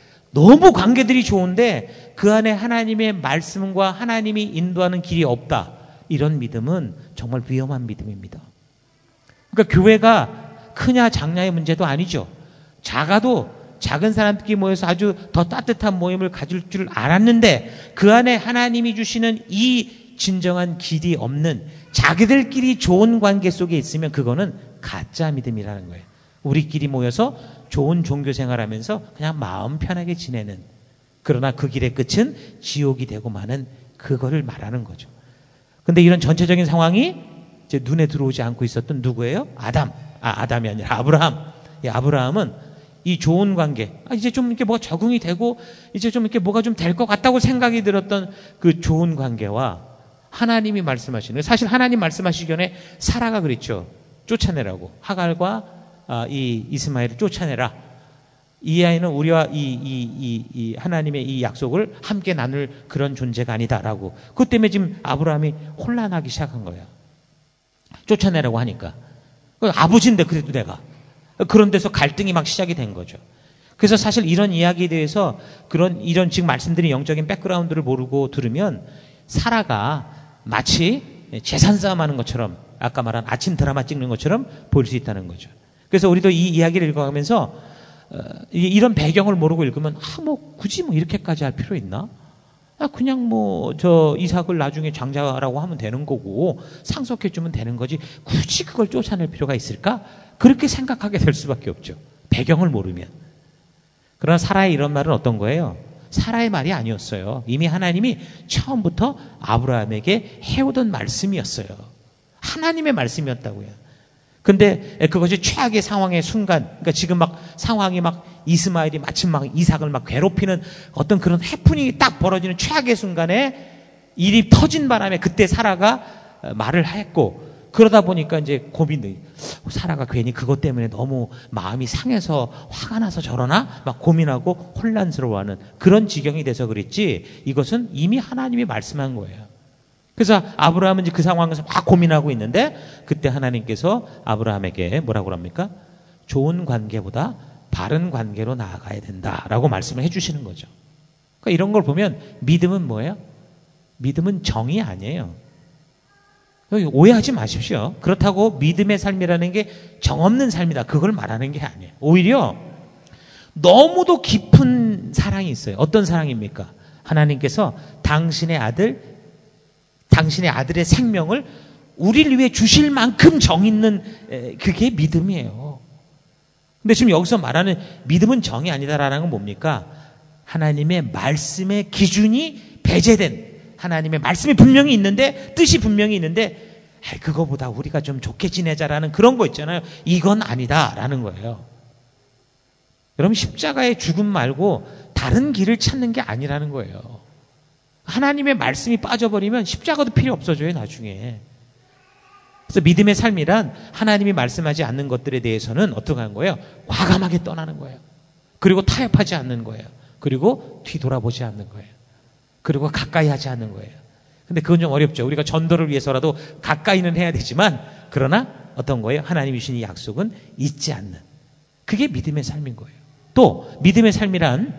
너무 관계들이 좋은데 그 안에 하나님의 말씀과 하나님이 인도하는 길이 없다. 이런 믿음은 정말 위험한 믿음입니다. 그러니까 교회가 크냐 작냐의 문제도 아니죠. 작아도 작은 사람들끼리 모여서 아주 더 따뜻한 모임을 가질 줄 알았는데 그 안에 하나님이 주시는 이 진정한 길이 없는 자기들끼리 좋은 관계 속에 있으면 그거는 가짜 믿음이라는 거예요. 우리끼리 모여서 좋은 종교 생활하면서 그냥 마음 편하게 지내는 그러나 그 길의 끝은 지옥이 되고 마는 그거를 말하는 거죠. 근데 이런 전체적인 상황이 이제 눈에 들어오지 않고 있었던 누구예요? 아담. 아, 아담이 아니라 아브라함. 이 아브라함은 이 좋은 관계, 아, 이제 좀 이렇게 뭐가 적응이 되고, 이제 좀 이렇게 뭐가 좀 될 것 같다고 생각이 들었던 그 좋은 관계와 하나님이 말씀하시는, 사실 하나님 말씀하시기 전에 사라가 그랬죠. 쫓아내라고. 하갈과 아, 이 이스마엘을 쫓아내라. 이 아이는 우리와 이, 이, 이, 이 하나님의 이 약속을 함께 나눌 그런 존재가 아니다라고. 그것 때문에 지금 아브라함이 혼란하기 시작한 거예요. 쫓아내라고 하니까. 아버지인데 그래도 내가. 그런 데서 갈등이 막 시작이 된 거죠. 그래서 사실 이런 이야기에 대해서 그런 이런 지금 말씀드린 영적인 백그라운드를 모르고 들으면 사라가 마치 재산 싸움하는 것처럼 아까 말한 아침 드라마 찍는 것처럼 보일 수 있다는 거죠. 그래서 우리도 이 이야기를 읽어가면서 어, 이런 배경을 모르고 읽으면 아, 뭐 굳이 뭐 이렇게까지 할 필요 있나? 아, 그냥 뭐 저 이삭을 나중에 장자라고 하면 되는 거고 상속해 주면 되는 거지 굳이 그걸 쫓아낼 필요가 있을까? 그렇게 생각하게 될 수밖에 없죠. 배경을 모르면. 그러나 사라의 이런 말은 어떤 거예요? 사라의 말이 아니었어요. 이미 하나님이 처음부터 아브라함에게 해오던 말씀이었어요. 하나님의 말씀이었다고요. 근데 그것이 최악의 상황의 순간, 그러니까 지금 막 상황이 막 이스마엘이 마침 막 이삭을 막 괴롭히는 어떤 그런 해프닝이 딱 벌어지는 최악의 순간에 일이 터진 바람에 그때 사라가 말을 했고, 그러다 보니까 이제 고민이, 사라가 괜히 그것 때문에 너무 마음이 상해서 화가 나서 저러나? 막 고민하고 혼란스러워하는 그런 지경이 돼서 그랬지, 이것은 이미 하나님이 말씀한 거예요. 그래서 아브라함은 이제 그 상황에서 막 고민하고 있는데, 그때 하나님께서 아브라함에게 뭐라고 합니까? 좋은 관계보다 바른 관계로 나아가야 된다라고 말씀을 해주시는 거죠. 그러니까 이런 걸 보면 믿음은 뭐예요? 믿음은 정이 아니에요. 오해하지 마십시오. 그렇다고 믿음의 삶이라는 게 정 없는 삶이다, 그걸 말하는 게 아니에요. 오히려 너무도 깊은 사랑이 있어요. 어떤 사랑입니까? 하나님께서 당신의 아들, 당신의 아들의 생명을 우리를 위해 주실 만큼 정 있는, 그게 믿음이에요. 근데 지금 여기서 말하는 믿음은 정이 아니다라는 건 뭡니까? 하나님의 말씀의 기준이 배제된, 하나님의 말씀이 분명히 있는데, 뜻이 분명히 있는데, 아이, 그거보다 우리가 좀 좋게 지내자라는 그런 거 있잖아요. 이건 아니다라는 거예요. 여러분, 십자가의 죽음 말고 다른 길을 찾는 게 아니라는 거예요. 하나님의 말씀이 빠져버리면 십자가도 필요 없어져요, 나중에. 그래서 믿음의 삶이란 하나님이 말씀하지 않는 것들에 대해서는 어떻게 하는 거예요? 과감하게 떠나는 거예요. 그리고 타협하지 않는 거예요. 그리고 뒤돌아보지 않는 거예요. 그리고 가까이 하지 않는 거예요. 근데 그건 좀 어렵죠. 우리가 전도를 위해서라도 가까이는 해야 되지만, 그러나 어떤 거예요? 하나님이 주신 이 약속은 잊지 않는. 그게 믿음의 삶인 거예요. 또 믿음의 삶이란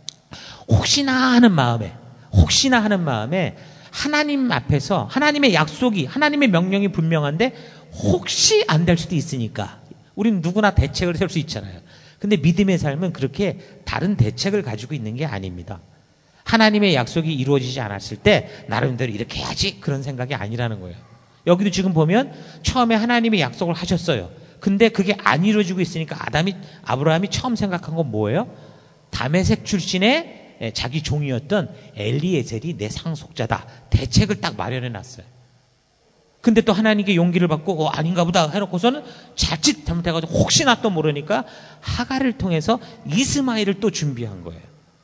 혹시나 하는 마음에, 혹시나 하는 마음에 하나님 앞에서 하나님의 약속이, 하나님의 명령이 분명한데 혹시 안 될 수도 있으니까 우리는 누구나 대책을 세울 수 있잖아요. 근데 믿음의 삶은 그렇게 다른 대책을 가지고 있는 게 아닙니다. 하나님의 약속이 이루어지지 않았을 때 나름대로 이렇게 해야지, 그런 생각이 아니라는 거예요. 여기도 지금 보면 처음에 하나님의 약속을 하셨어요. 근데 그게 안 이루어지고 있으니까 아담이, 아브라함이 처음 생각한 건 뭐예요? 다메섹 출신의 자기 종이었던 엘리에셀이 내 상속자다. 대책을 딱 마련해 놨어요. 근데 또 하나님께 용기를 받고 어, 아닌가 보다 해놓고서는 자칫 잘못해가지고 혹시나 또 모르니까 하갈을 통해서 이스마엘을 또 준비한 거예요.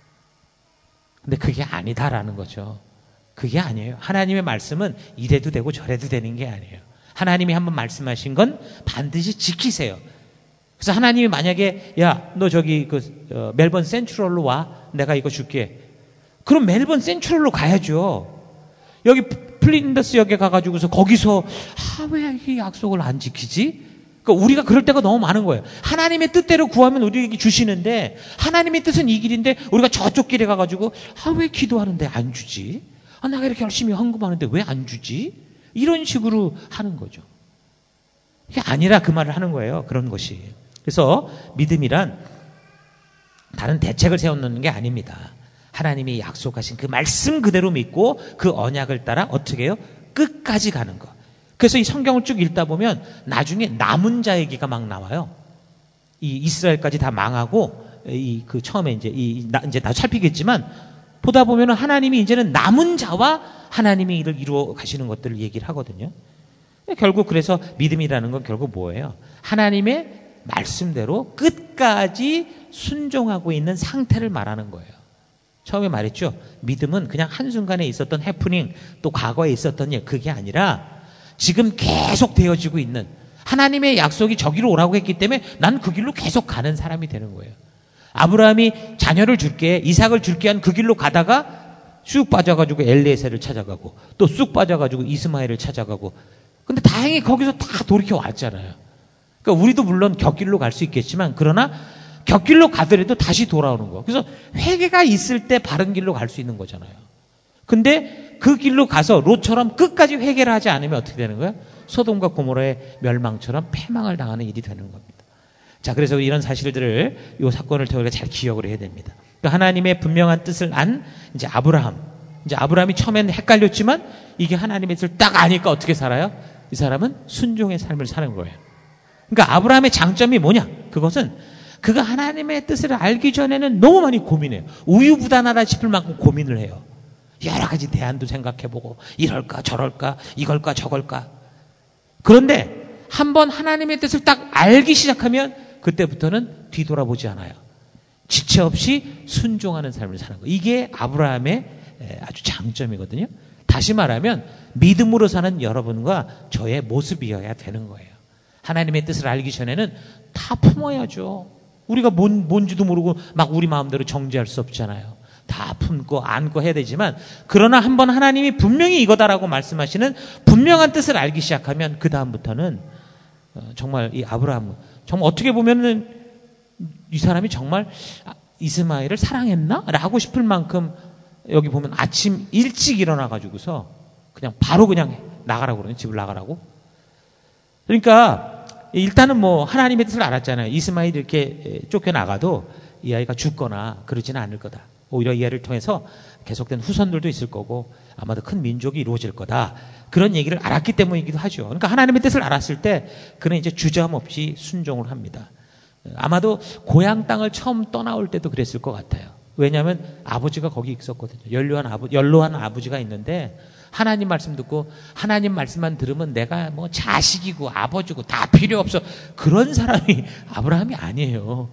근데 그게 아니다라는 거죠. 그게 아니에요. 하나님의 말씀은 이래도 되고 저래도 되는 게 아니에요. 하나님이 한번 말씀하신 건 반드시 지키세요. 그래서 하나님이 만약에 야, 너 저기 그 어, 멜번 센트럴로 와, 내가 이거 줄게. 그럼 멜번 센트럴로 가야죠. 여기 플린더스 역에 가가지고서 거기서 아, 왜 이 약속을 안 지키지? 그러니까 우리가 그럴 때가 너무 많은 거예요. 하나님의 뜻대로 구하면 우리에게 주시는데, 하나님의 뜻은 이 길인데 우리가 저쪽 길에 가가지고 아, 왜 기도하는데 안 주지? 아, 내가 이렇게 열심히 헌금하는데 왜 안 주지? 이런 식으로 하는 거죠. 이게 아니라 그 말을 하는 거예요. 그런 것이. 그래서 믿음이란 다른 대책을 세워놓는 게 아닙니다. 하나님이 약속하신 그 말씀 그대로 믿고 그 언약을 따라 어떻게 해요? 끝까지 가는 것. 그래서 이 성경을 쭉 읽다 보면 나중에 남은 자 얘기가 막 나와요. 이 이스라엘까지 다 망하고, 이 그 처음에 이제 이 나, 이제 다 살피겠지만, 보다 보면은 하나님이 이제는 남은 자와 하나님이 이를 이루어 가시는 것들을 얘기를 하거든요. 결국 그래서 믿음이라는 건 결국 뭐예요? 하나님의 말씀대로 끝까지 순종하고 있는 상태를 말하는 거예요. 처음에 말했죠. 믿음은 그냥 한순간에 있었던 해프닝, 또 과거에 있었던 일, 그게 아니라 지금 계속 되어지고 있는, 하나님의 약속이 저기로 오라고 했기 때문에 난 그 길로 계속 가는 사람이 되는 거예요. 아브라함이 자녀를 줄게, 이삭을 줄게 한 그 길로 가다가 쑥 빠져가지고 엘리에셀을 찾아가고 또 쑥 빠져가지고 이스마엘을 찾아가고, 근데 다행히 거기서 다 돌이켜 왔잖아요. 그러니까 우리도 물론 곁길로 갈 수 있겠지만, 그러나 곁길로 가더라도 다시 돌아오는 거. 그래서 회개가 있을 때 바른 길로 갈 수 있는 거잖아요. 근데 그 길로 가서 롯처럼 끝까지 회개를 하지 않으면 어떻게 되는 거예요? 소돔과 고모라의 멸망처럼 패망을 당하는 일이 되는 겁니다. 자, 그래서 이런 사실들을, 이 사건을 우리가 잘 기억을 해야 됩니다. 그러니까 하나님의 분명한 뜻을 안 이제 아브라함, 이제 아브라함이 처음에는 헷갈렸지만 이게 하나님의 뜻을 딱 아니까 어떻게 살아요? 이 사람은 순종의 삶을 사는 거예요. 그러니까 아브라함의 장점이 뭐냐? 그것은 그가 하나님의 뜻을 알기 전에는 너무 많이 고민해요. 우유부단하다 싶을 만큼 고민을 해요. 여러 가지 대안도 생각해보고, 이럴까 저럴까 이걸까 저걸까. 그런데 한번 하나님의 뜻을 딱 알기 시작하면 그때부터는 뒤돌아보지 않아요. 지체 없이 순종하는 삶을 사는 거예요. 이게 아브라함의 아주 장점이거든요. 다시 말하면 믿음으로 사는 여러분과 저의 모습이어야 되는 거예요. 하나님의 뜻을 알기 전에는 다 품어야죠. 우리가 뭔, 뭔지도 모르고 막 우리 마음대로 정죄할 수 없잖아요. 다 품고 안고 해야 되지만, 그러나 한번 하나님이 분명히 이거다라고 말씀하시는 분명한 뜻을 알기 시작하면 그 다음부터는 정말 이 아브라함, 정말 어떻게 보면은 이 사람이 정말 이스마엘을 사랑했나? 라고 싶을 만큼, 여기 보면 아침 일찍 일어나 가지고서 그냥 바로 그냥 나가라고 그러네. 집을 나가라고. 그러니까 일단은 뭐 하나님의 뜻을 알았잖아요. 이스마엘이 이렇게 쫓겨나가도 이 아이가 죽거나 그러지는 않을 거다. 오히려 이 아이를 통해서 계속된 후손들도 있을 거고 아마도 큰 민족이 이루어질 거다. 그런 얘기를 알았기 때문이기도 하죠. 그러니까 하나님의 뜻을 알았을 때 그는 이제 주저함없이 순종을 합니다. 아마도 고향 땅을 처음 떠나올 때도 그랬을 것 같아요. 왜냐하면 아버지가 거기 있었거든요. 연로한 아버, 연로한 아버지가 있는데 하나님 말씀 듣고 하나님 말씀만 들으면 내가 뭐 자식이고 아버지고 다 필요 없어. 그런 사람이 아브라함이 아니에요.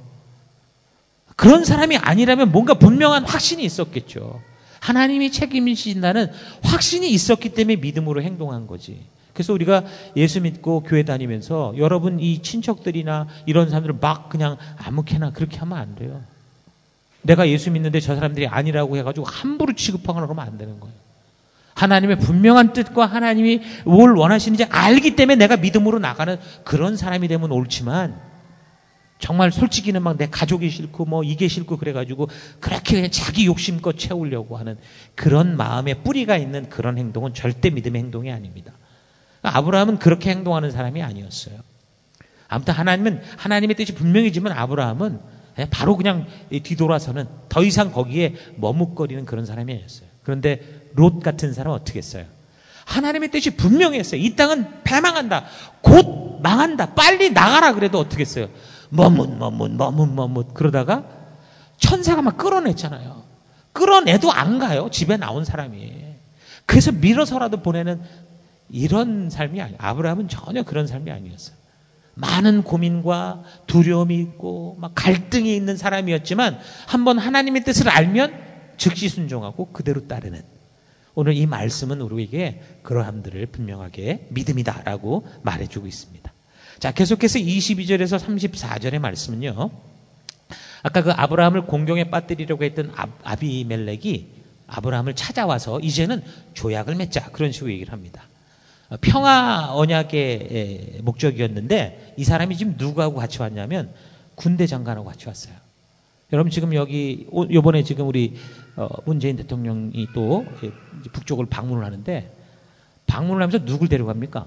그런 사람이 아니라면 뭔가 분명한 확신이 있었겠죠. 하나님이 책임지신다는 확신이 있었기 때문에 믿음으로 행동한 거지. 그래서 우리가 예수 믿고 교회 다니면서 여러분 이 친척들이나 이런 사람들을 막 그냥 아무렇게나 그렇게 하면 안 돼요. 내가 예수 믿는데 저 사람들이 아니라고 해가지고 함부로 취급하거나 그러면 안 되는 거예요. 하나님의 분명한 뜻과 하나님이 뭘 원하시는지 알기 때문에 내가 믿음으로 나가는 그런 사람이 되면 옳지만, 정말 솔직히는 막 내 가족이 싫고 뭐 이게 싫고 그래가지고 그렇게 그냥 자기 욕심껏 채우려고 하는 그런 마음에 뿌리가 있는 그런 행동은 절대 믿음의 행동이 아닙니다. 아브라함은 그렇게 행동하는 사람이 아니었어요. 아무튼 하나님은, 하나님의 뜻이 분명히지만 아브라함은 바로 그냥 뒤돌아서는, 더 이상 거기에 머뭇거리는 그런 사람이 아니었어요. 그런데 롯 같은 사람은 어떻게 했어요? 하나님의 뜻이 분명했어요. 이 땅은 패망한다. 곧 망한다. 빨리 나가라 그래도 어떻게 했어요? 머뭇 머뭇 머뭇 머뭇 그러다가 천사가 막 끌어냈잖아요. 끌어내도 안 가요. 집에 나온 사람이. 그래서 밀어서라도 보내는 이런 삶이 아니에요. 아브라함은 전혀 그런 삶이 아니었어요. 많은 고민과 두려움이 있고 막 갈등이 있는 사람이었지만 한번 하나님의 뜻을 알면 즉시 순종하고 그대로 따르는, 오늘 이 말씀은 우리에게 그러함들을 분명하게 믿음이다라고 말해주고 있습니다. 자, 계속해서 이십이 절에서 삼십사 절의 말씀은요, 아까 그 아브라함을 공경에 빠뜨리려고 했던 아비멜렉이 아브라함을 찾아와서 이제는 조약을 맺자, 그런 식으로 얘기를 합니다. 평화 언약의 목적이었는데 이 사람이 지금 누구하고 같이 왔냐면 군대 장관하고 같이 왔어요. 여러분 지금 여기 이번에 지금 우리 문재인 대통령이 또 북쪽을 방문을 하는데, 방문을 하면서 누굴 데려갑니까?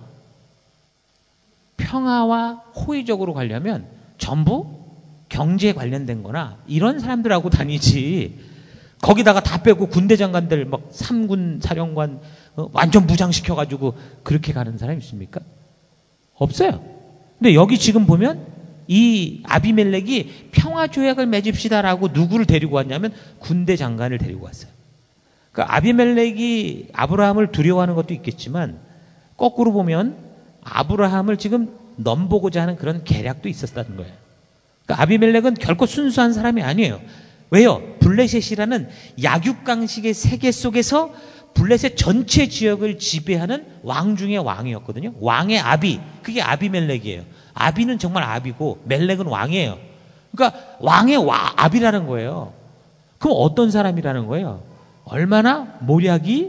평화와 호의적으로 가려면 전부 경제에 관련된 거나 이런 사람들하고 다니지, 거기다가 다 빼고 군대 장관들 막 삼군 사령관 어, 완전 무장시켜가지고 그렇게 가는 사람이 있습니까? 없어요. 근데 여기 지금 보면 이 아비멜렉이 평화조약을 맺읍시다라고 누구를 데리고 왔냐면 군대 장관을 데리고 왔어요. 그러니까 아비멜렉이 아브라함을 두려워하는 것도 있겠지만 거꾸로 보면 아브라함을 지금 넘보고자 하는 그런 계략도 있었다는 거예요. 그러니까 아비멜렉은 결코 순수한 사람이 아니에요. 왜요? 블레셋이라는 약육강식의 세계 속에서 블레셋 전체 지역을 지배하는 왕 중의 왕이었거든요. 왕의 아비, 그게 아비멜렉이에요. 아비는 정말 아비고 멜렉은 왕이에요. 그러니까 왕의 와, 압이라는 거예요. 그럼 어떤 사람이라는 거예요? 얼마나 모략이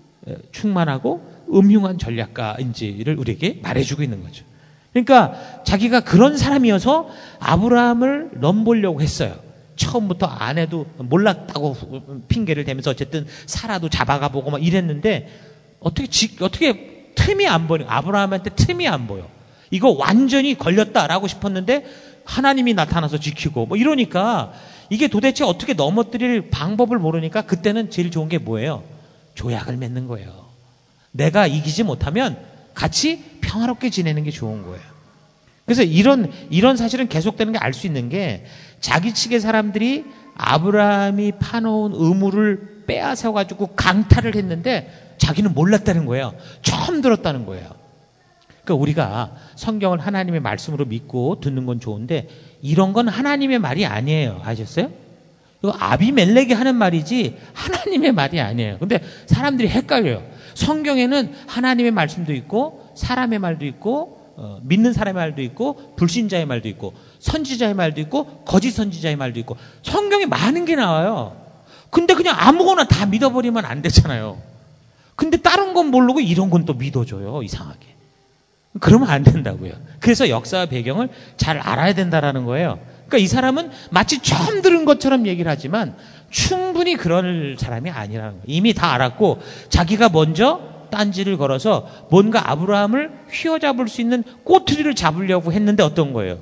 충만하고 음흉한 전략가인지를 우리에게 말해주고 있는 거죠. 그러니까 자기가 그런 사람이어서 아브라함을 넘보려고 했어요. 처음부터 아내도 몰랐다고 핑계를 대면서 어쨌든 사라도 잡아가 보고 막 이랬는데 어떻게 지, 어떻게 틈이 안 보여. 아브라함한테 틈이 안 보여. 이거 완전히 걸렸다라고 싶었는데 하나님이 나타나서 지키고 뭐 이러니까 이게 도대체 어떻게 넘어뜨릴 방법을 모르니까 그때는 제일 좋은 게 뭐예요? 조약을 맺는 거예요. 내가 이기지 못하면 같이 평화롭게 지내는 게 좋은 거예요. 그래서 이런 이런 사실은 계속되는 게 알 수 있는 게 자기 측의 사람들이 아브라함이 파놓은 의무를 빼앗아 가지고 강탈을 했는데 자기는 몰랐다는 거예요. 처음 들었다는 거예요. 그러니까 우리가 성경을 하나님의 말씀으로 믿고 듣는 건 좋은데 이런 건 하나님의 말이 아니에요. 아셨어요? 이거 아비멜렉이 하는 말이지 하나님의 말이 아니에요. 근데 사람들이 헷갈려요. 성경에는 하나님의 말씀도 있고 사람의 말도 있고 어, 믿는 사람의 말도 있고 불신자의 말도 있고 선지자의 말도 있고 거짓 선지자의 말도 있고 성경에 많은 게 나와요. 근데 그냥 아무거나 다 믿어버리면 안 되잖아요. 근데 다른 건 모르고 이런 건 또 믿어줘요. 이상하게. 그러면 안 된다고요. 그래서 역사와 배경을 잘 알아야 된다라는 거예요. 그러니까 이 사람은 마치 처음 들은 것처럼 얘기를 하지만 충분히 그럴 사람이 아니라는 거예요. 이미 다 알았고 자기가 먼저 딴지를 걸어서 뭔가 아브라함을 휘어잡을 수 있는 꼬투리를 잡으려고 했는데 어떤 거예요?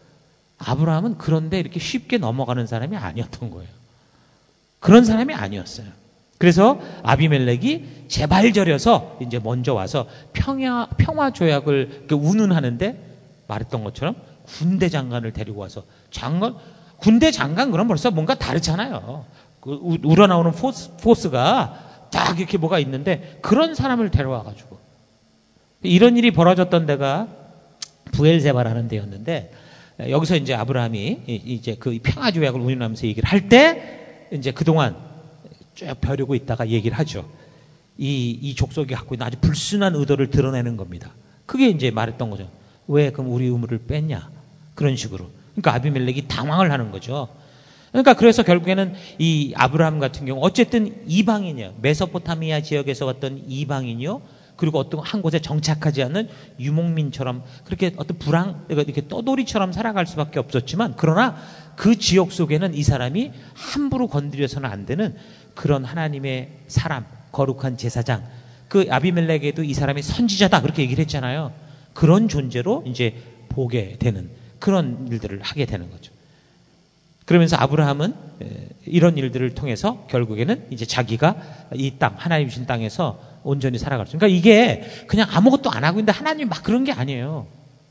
아브라함은 그런데 이렇게 쉽게 넘어가는 사람이 아니었던 거예요. 그런 사람이 아니었어요. 그래서 아비멜렉이 제발저려서 이제 먼저 와서 평화, 평화 조약을 운운하는데 말했던 것처럼 군대 장관을 데리고 와서 장관, 군대 장관 그럼 벌써 뭔가 다르잖아요. 그 우러나오는 포스, 포스가 딱 이렇게 뭐가 있는데 그런 사람을 데려와가지고 이런 일이 벌어졌던 데가 부엘세바라는 데였는데 여기서 이제 아브라함이 이제 그 평화 조약을 운운하면서 얘기를 할 때 이제 그동안 쭉 벼르고 있다가 얘기를 하죠. 이, 이 족속이 갖고 있는 아주 불순한 의도를 드러내는 겁니다. 그게 이제 말했던 거죠. 왜 그럼 우리 의무를 뺐냐? 그런 식으로. 그러니까 아비멜렉이 당황을 하는 거죠. 그러니까 그래서 결국에는 이 아브라함 같은 경우 어쨌든 이방인이요. 메소포타미아 지역에서 왔던 이방인이요. 그리고 어떤 한 곳에 정착하지 않는 유목민처럼 그렇게 어떤 불황, 이렇게 떠돌이처럼 살아갈 수밖에 없었지만 그러나 그 지역 속에는 이 사람이 함부로 건드려서는 안 되는 그런 하나님의 사람, 거룩한 제사장, 그 아비멜렉에도 이 사람이 선지자다 그렇게 얘기를 했잖아요. 그런 존재로 이제 보게 되는 그런 일들을 하게 되는 거죠. 그러면서 아브라함은 이런 일들을 통해서 결국에는 이제 자기가 이 땅, 하나님 주신 땅에서 온전히 살아갈 수. 그러니까 이게 그냥 아무것도 안 하고 있는데 하나님이 막 그런 게 아니에요.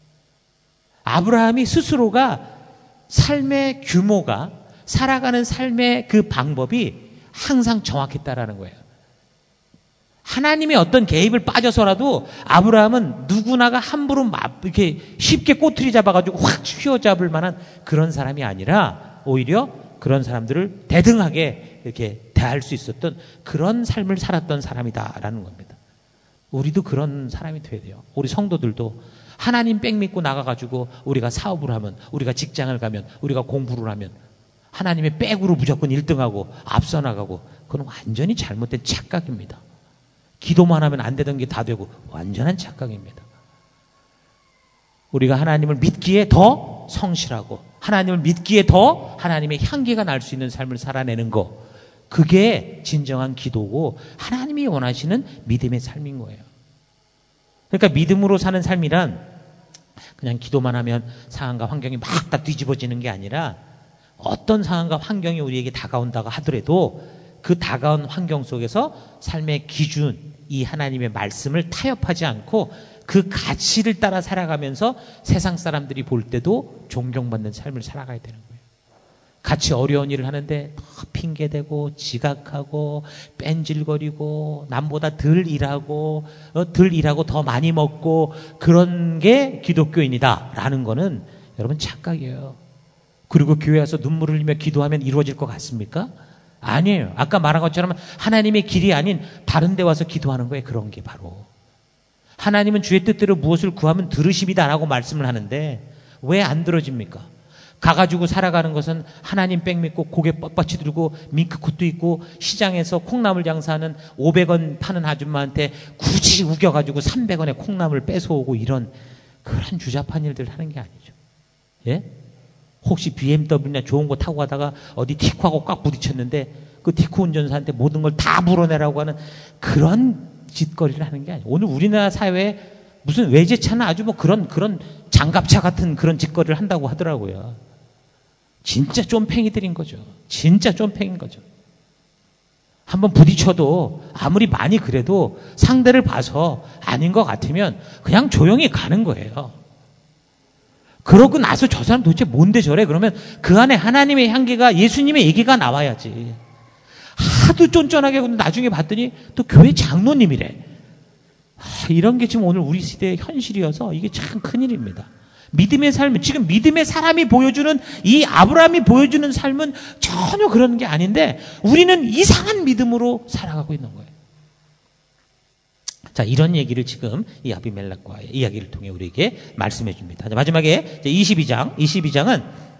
아브라함이 스스로가 삶의 규모가 살아가는 삶의 그 방법이 항상 정확했다라는 거예요. 하나님의 어떤 개입을 빠져서라도 아브라함은 누구나가 함부로 이렇게 쉽게 꼬투리 잡아가지고 확 휘어잡을 만한 그런 사람이 아니라 오히려 그런 사람들을 대등하게 이렇게 대할 수 있었던 그런 삶을 살았던 사람이다라는 겁니다. 우리도 그런 사람이 돼야 돼요. 우리 성도들도 하나님 백 믿고 나가가지고 우리가 사업을 하면, 우리가 직장을 가면, 우리가 공부를 하면 하나님의 백으로 무조건 일 등하고 앞서 나가고 그건 완전히 잘못된 착각입니다. 기도만 하면 안 되던 게 다 되고 완전한 착각입니다. 우리가 하나님을 믿기에 더 성실하고 하나님을 믿기에 더 하나님의 향기가 날 수 있는 삶을 살아내는 거, 그게 진정한 기도고 하나님이 원하시는 믿음의 삶인 거예요. 그러니까 믿음으로 사는 삶이란 그냥 기도만 하면 상황과 환경이 막 다 뒤집어지는 게 아니라 어떤 상황과 환경이 우리에게 다가온다고 하더라도 그 다가온 환경 속에서 삶의 기준, 이 하나님의 말씀을 타협하지 않고 그 가치를 따라 살아가면서 세상 사람들이 볼 때도 존경받는 삶을 살아가야 되는 거예요. 같이 어려운 일을 하는데 핑계대고 지각하고 뺀질거리고 남보다 덜 일하고 어, 덜 일하고 더 많이 먹고 그런 게 기독교인이다라는 거는 여러분 착각이에요. 그리고 교회 와서 눈물을 흘리며 기도하면 이루어질 것 같습니까? 아니에요. 아까 말한 것처럼 하나님의 길이 아닌 다른 데 와서 기도하는 거예요. 그런 게 바로. 하나님은 주의 뜻대로 무엇을 구하면 들으심이다라고 말씀을 하는데 왜 안 들어집니까? 가가지고 살아가는 것은 하나님 백 믿고 고개 뻣뻣이 들고 밍크콧도 있고 시장에서 콩나물 장사하는 오백 원 파는 아줌마한테 굳이 우겨가지고 삼백 원에 콩나물 뺏어오고 이런 그런 주잡한 일들 하는 게 아니죠. 예? 혹시 비엠더블유나 좋은 거 타고 가다가 어디 티코하고 꽉 부딪혔는데 그 티코 운전사한테 모든 걸 다 물어내라고 하는 그런 짓거리를 하는 게 아니에요. 오늘 우리나라 사회에 무슨 외제차나 아주 뭐 그런 그런 장갑차 같은 그런 짓거리를 한다고 하더라고요. 진짜 쫌팽이들인 거죠. 진짜 쫌팽인 거죠. 한번 부딪혀도 아무리 많이 그래도 상대를 봐서 아닌 것 같으면 그냥 조용히 가는 거예요. 그러고 나서 저 사람 도대체 뭔데 저래? 그러면 그 안에 하나님의 향기가 예수님의 얘기가 나와야지. 하도 쫀쫀하게 나중에 봤더니 또 교회 장로님이래. 아, 이런 게 지금 오늘 우리 시대의 현실이어서 이게 참 큰일입니다. 믿음의 삶은 지금 믿음의 사람이 보여주는 이 아브라함이 보여주는 삶은 전혀 그런 게 아닌데 우리는 이상한 믿음으로 살아가고 있는 거예요. 자, 이런 얘기를 지금 이 아비멜렉과의 이야기를 통해 우리에게 말씀해 줍니다. 자, 마지막에 이십이 장, 이십이 장은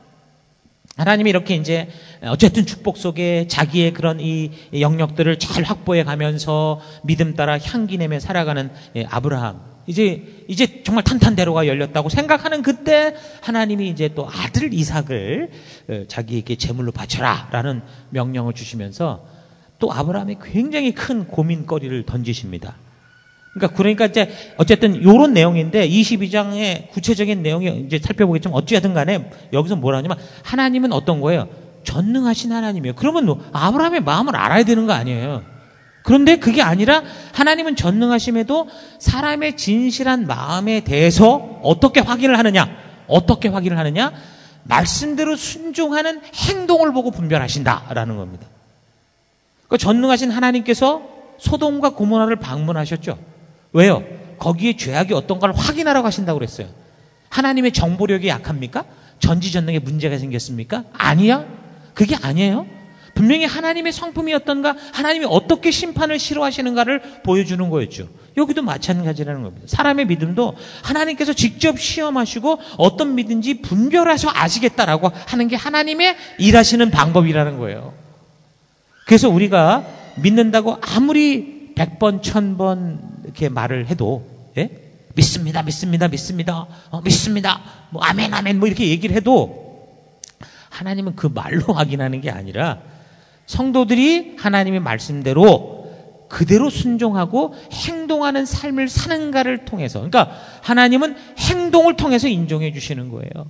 하나님이 이렇게 이제 어쨌든 축복 속에 자기의 그런 이 영역들을 잘 확보해 가면서 믿음 따라 향기 내며 살아가는 아브라함. 이제, 이제 정말 탄탄대로가 열렸다고 생각하는 그때 하나님이 이제 또 아들 이삭을 자기에게 제물로 바쳐라 라는 명령을 주시면서 또 아브라함이 굉장히 큰 고민거리를 던지십니다. 그러니까, 그러니까 이제 어쨌든 요런 내용인데 이십이 장의 구체적인 내용이 이제 살펴보겠지만 어찌하든 간에 여기서 뭐라 하냐면 하나님은 어떤 거예요? 전능하신 하나님이에요. 그러면 뭐 아브라함의 마음을 알아야 되는 거 아니에요. 그런데 그게 아니라 하나님은 전능하심에도 사람의 진실한 마음에 대해서 어떻게 확인을 하느냐? 어떻게 확인을 하느냐? 말씀대로 순종하는 행동을 보고 분별하신다라는 겁니다. 그러니까 전능하신 하나님께서 소돔과 고모라를 방문하셨죠. 왜요? 거기에 죄악이 어떤가를 확인하러 가신다고 그랬어요. 하나님의 정보력이 약합니까? 전지전능에 문제가 생겼습니까? 아니야. 그게 아니에요. 분명히 하나님의 성품이 어떤가, 하나님이 어떻게 심판을 싫어하시는가를 보여주는 거였죠. 여기도 마찬가지라는 겁니다. 사람의 믿음도 하나님께서 직접 시험하시고 어떤 믿음인지 분별해서 아시겠다라고 하는 게 하나님의 일하시는 방법이라는 거예요. 그래서 우리가 믿는다고 아무리 백 번, 천 번 이렇게 말을 해도, 예? 믿습니다, 믿습니다, 믿습니다, 어, 믿습니다, 뭐, 아멘, 아멘, 뭐 이렇게 얘기를 해도 하나님은 그 말로 확인하는 게 아니라 성도들이 하나님의 말씀대로 그대로 순종하고 행동하는 삶을 사는가를 통해서, 그러니까 하나님은 행동을 통해서 인정해 주시는 거예요.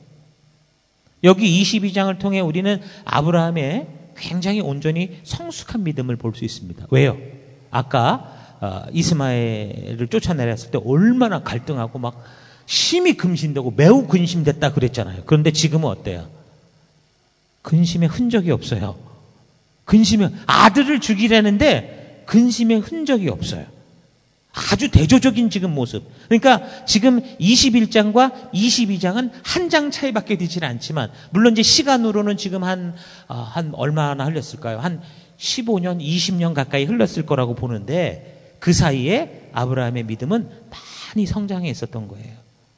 여기 이십이 장을 통해 우리는 아브라함의 굉장히 온전히 성숙한 믿음을 볼 수 있습니다. 왜요? 아까 어, 이스마엘을 쫓아내렸을 때 얼마나 갈등하고 막 심히 근심되고 매우 근심됐다 그랬잖아요. 그런데 지금은 어때요? 근심의 흔적이 없어요. 근심의 아들을 죽이려는데 근심의 흔적이 없어요. 아주 대조적인 지금 모습. 그러니까 지금 이십일 장과 이십이 장은 한 장 차이밖에 되질 않지만, 물론 이제 시간으로는 지금 한, 어, 한 얼마나 흘렸을까요? 한 십오 년, 이십 년 가까이 흘렀을 거라고 보는데 그 사이에 아브라함의 믿음은 많이 성장해 있었던 거예요.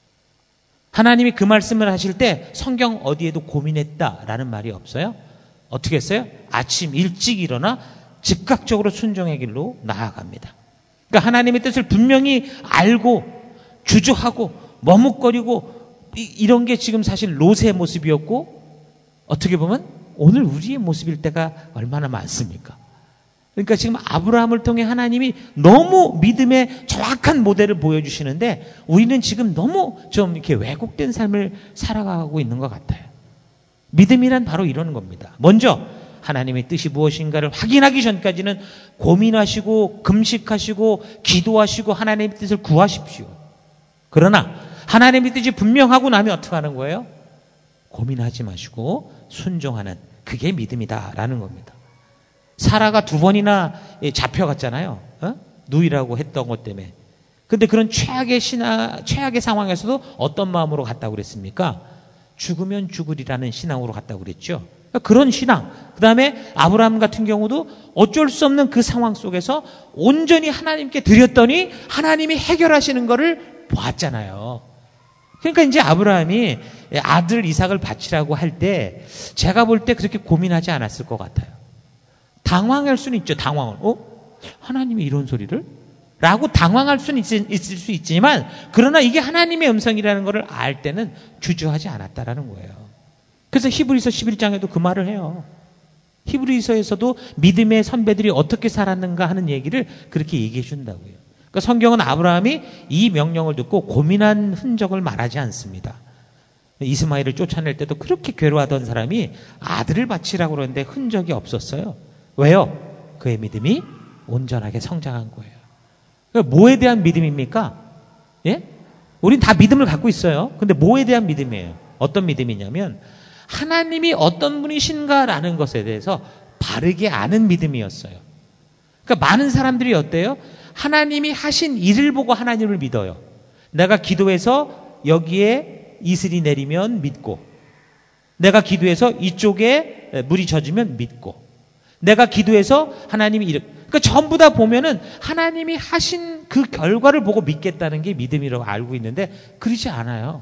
하나님이 그 말씀을 하실 때 성경 어디에도 고민했다라는 말이 없어요. 어떻게 했어요? 아침 일찍 일어나 즉각적으로 순종의 길로 나아갑니다. 그러니까 하나님의 뜻을 분명히 알고 주저하고 머뭇거리고 이, 이런 게 지금 사실 롯의 모습이었고, 어떻게 보면 오늘 우리의 모습일 때가 얼마나 많습니까? 그러니까 지금 아브라함을 통해 하나님이 너무 믿음의 정확한 모델을 보여주시는데 우리는 지금 너무 좀 이렇게 왜곡된 삶을 살아가고 있는 것 같아요. 믿음이란 바로 이러는 겁니다. 먼저 하나님의 뜻이 무엇인가를 확인하기 전까지는 고민하시고 금식하시고 기도하시고 하나님의 뜻을 구하십시오. 그러나 하나님의 뜻이 분명하고 나면 어떻게 하는 거예요? 고민하지 마시고 순종하는, 그게 믿음이다라는 겁니다. 사라가 두 번이나 잡혀갔잖아요. 어? 누이라고 했던 것 때문에. 근데 그런 최악의 신앙, 최악의 상황에서도 어떤 마음으로 갔다고 그랬습니까? 죽으면 죽으리라는 신앙으로 갔다고 그랬죠. 그런 신앙. 그 다음에 아브라함 같은 경우도 어쩔 수 없는 그 상황 속에서 온전히 하나님께 드렸더니 하나님이 해결하시는 것을 보았잖아요. 그러니까 이제 아브라함이 아들 이삭을 바치라고 할 때 제가 볼 때 그렇게 고민하지 않았을 것 같아요. 당황할 수는 있죠. 당황을. 어? 하나님이 이런 소리를? 라고 당황할 수는 있, 있을 수 있지만 그러나 이게 하나님의 음성이라는 것을 알 때는 주저하지 않았다라는 거예요. 그래서 히브리서 십일 장에도 그 말을 해요. 히브리서에서도 믿음의 선배들이 어떻게 살았는가 하는 얘기를 그렇게 얘기해 준다고요. 그러니까 성경은 아브라함이 이 명령을 듣고 고민한 흔적을 말하지 않습니다. 이스마엘을 쫓아낼 때도 그렇게 괴로워하던 사람이 아들을 바치라고 그러는데 흔적이 없었어요. 왜요? 그의 믿음이 온전하게 성장한 거예요. 그러니까 뭐에 대한 믿음입니까? 예? 우린 다 믿음을 갖고 있어요. 근데 뭐에 대한 믿음이에요? 어떤 믿음이냐면 하나님이 어떤 분이신가라는 것에 대해서 바르게 아는 믿음이었어요. 그러니까 많은 사람들이 어때요? 하나님이 하신 일을 보고 하나님을 믿어요. 내가 기도해서 여기에 이슬이 내리면 믿고, 내가 기도해서 이쪽에 물이 젖으면 믿고, 내가 기도해서 하나님이 이렇게, 그러니까 전부 다 보면은 하나님이 하신 그 결과를 보고 믿겠다는 게 믿음이라고 알고 있는데 그러지 않아요.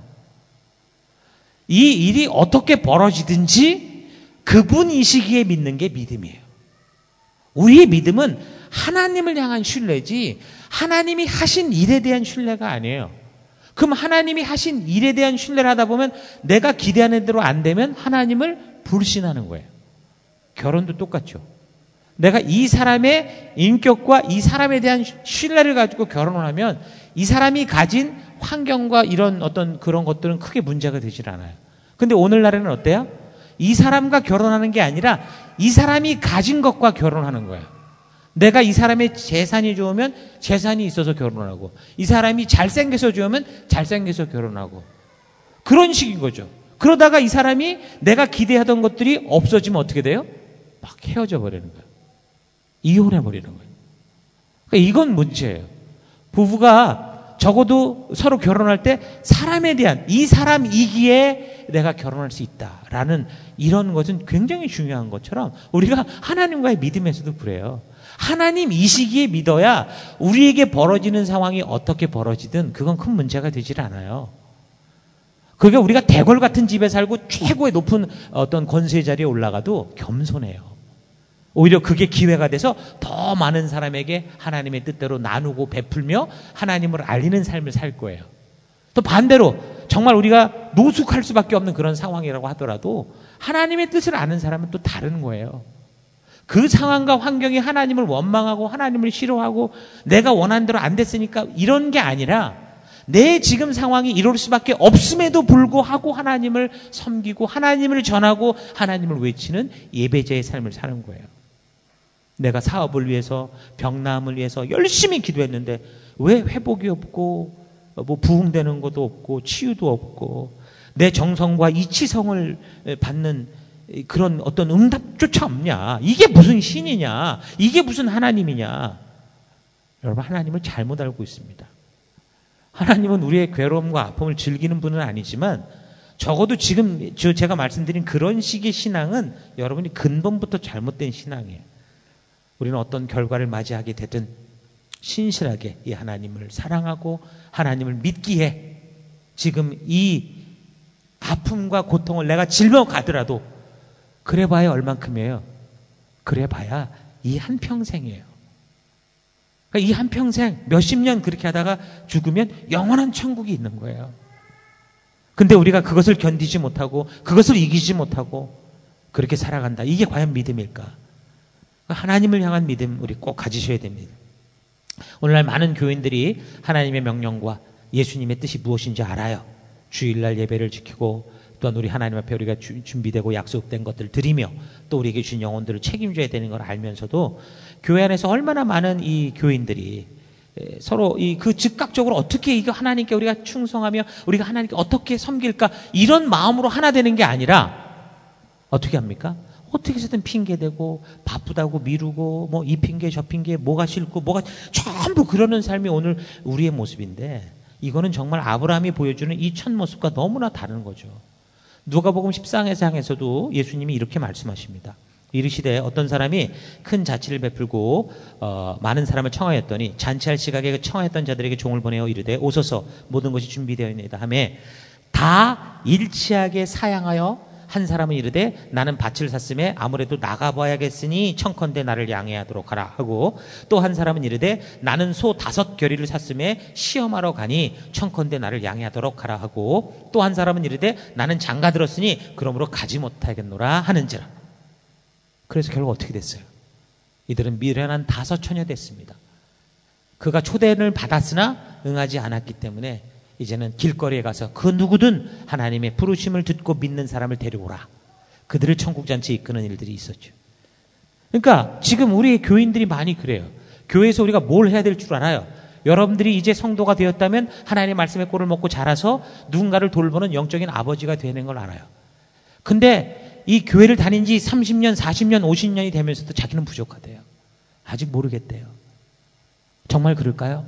이 일이 어떻게 벌어지든지 그분이시기에 믿는 게 믿음이에요. 우리의 믿음은 하나님을 향한 신뢰지 하나님이 하신 일에 대한 신뢰가 아니에요. 그럼 하나님이 하신 일에 대한 신뢰를 하다 보면 내가 기대하는 대로 안 되면 하나님을 불신하는 거예요. 결혼도 똑같죠. 내가 이 사람의 인격과 이 사람에 대한 신뢰를 가지고 결혼을 하면 이 사람이 가진 환경과 이런 어떤 그런 것들은 크게 문제가 되질 않아요. 근데 오늘날에는 어때요? 이 사람과 결혼하는 게 아니라 이 사람이 가진 것과 결혼하는 거예요. 내가 이 사람의 재산이 좋으면 재산이 있어서 결혼하고, 이 사람이 잘생겨서 좋으면 잘생겨서 결혼하고, 그런 식인 거죠. 그러다가 이 사람이 내가 기대하던 것들이 없어지면 어떻게 돼요? 막 헤어져 버리는 거예요. 이혼해 버리는 거예요. 그러니까 이건 문제예요. 부부가 적어도 서로 결혼할 때 사람에 대한, 이 사람이기에 내가 결혼할 수 있다라는 이런 것은 굉장히 중요한 것처럼 우리가 하나님과의 믿음에서도 그래요. 하나님 이 시기에 믿어야 우리에게 벌어지는 상황이 어떻게 벌어지든 그건 큰 문제가 되질 않아요. 그러니까 우리가 대궐 같은 집에 살고 최고의 높은 어떤 권세의 자리에 올라가도 겸손해요. 오히려 그게 기회가 돼서 더 많은 사람에게 하나님의 뜻대로 나누고 베풀며 하나님을 알리는 삶을 살 거예요. 또 반대로 정말 우리가 노숙할 수밖에 없는 그런 상황이라고 하더라도 하나님의 뜻을 아는 사람은 또 다른 거예요. 그 상황과 환경이 하나님을 원망하고 하나님을 싫어하고 내가 원하는 대로 안 됐으니까 이런 게 아니라 내 지금 상황이 이럴 수밖에 없음에도 불구하고 하나님을 섬기고 하나님을 전하고 하나님을 외치는 예배자의 삶을 사는 거예요. 내가 사업을 위해서 병나음을 위해서 열심히 기도했는데 왜 회복이 없고 뭐 부흥되는 것도 없고 치유도 없고 내 정성과 이치성을 받는 그런 어떤 응답조차 없냐? 이게 무슨 신이냐? 이게 무슨 하나님이냐? 여러분, 하나님을 잘못 알고 있습니다. 하나님은 우리의 괴로움과 아픔을 즐기는 분은 아니지만 적어도 지금 제가 말씀드린 그런 식의 신앙은 여러분이 근본부터 잘못된 신앙이에요. 우리는 어떤 결과를 맞이하게 되든 신실하게 이 하나님을 사랑하고 하나님을 믿기에 지금 이 아픔과 고통을 내가 짊어가더라도 그래봐야 얼만큼이에요? 그래봐야 이 한평생이에요. 그러니까 이 한평생 몇십 년 그렇게 하다가 죽으면 영원한 천국이 있는 거예요. 근데 우리가 그것을 견디지 못하고 그것을 이기지 못하고 그렇게 살아간다. 이게 과연 믿음일까? 하나님을 향한 믿음 우리 꼭 가지셔야 됩니다. 오늘날 많은 교인들이 하나님의 명령과 예수님의 뜻이 무엇인지 알아요. 주일날 예배를 지키고 또한 우리 하나님 앞에 우리가 주, 준비되고 약속된 것들을 드리며 또 우리에게 주신 영혼들을 책임져야 되는 걸 알면서도 교회 안에서 얼마나 많은 이 교인들이 서로 이 그 즉각적으로 어떻게 이거 하나님께 우리가 충성하며 우리가 하나님께 어떻게 섬길까 이런 마음으로 하나 되는 게 아니라 어떻게 합니까? 어떻게 해서든 핑계대고 바쁘다고 미루고 뭐 이 핑계 저 핑계 뭐가 싫고 뭐가 전부 그러는 삶이 오늘 우리의 모습인데 이거는 정말 아브라함이 보여주는 이 첫 모습과 너무나 다른 거죠. 누가복음 십사 장에서도 예수님이 이렇게 말씀하십니다. 이르시되 어떤 사람이 큰 자치를 베풀고 어, 많은 사람을 청하였더니 잔치할 시각에 그 청하였던 자들에게 종을 보내어 이르되 오소서 모든 것이 준비되어 있나이다 하며 다 일치하게 사양하여 한 사람은 이르되 나는 밭을 샀음에 아무래도 나가봐야겠으니 청컨대 나를 양해하도록 하라 하고 또 한 사람은 이르되 나는 소 다섯 겨리를 샀음에 시험하러 가니 청컨대 나를 양해하도록 하라 하고 또 한 사람은 이르되 나는 장가 들었으니 그러므로 가지 못하겠노라 하는지라. 그래서 결국 어떻게 됐어요? 이들은 미련한 다섯 처녀 됐습니다. 그가 초대를 받았으나 응하지 않았기 때문에 이제는 길거리에 가서 그 누구든 하나님의 부르심을 듣고 믿는 사람을 데려오라. 그들을 천국잔치에 이끄는 일들이 있었죠. 그러니까 지금 우리 교인들이 많이 그래요. 교회에서 우리가 뭘 해야 될 줄 알아요. 여러분들이 이제 성도가 되었다면 하나님의 말씀의 꼴을 먹고 자라서 누군가를 돌보는 영적인 아버지가 되는 걸 알아요. 근데 이 교회를 다닌 지 삼십 년, 사십 년, 오십 년이 되면서도 자기는 부족하대요. 아직 모르겠대요. 정말 그럴까요?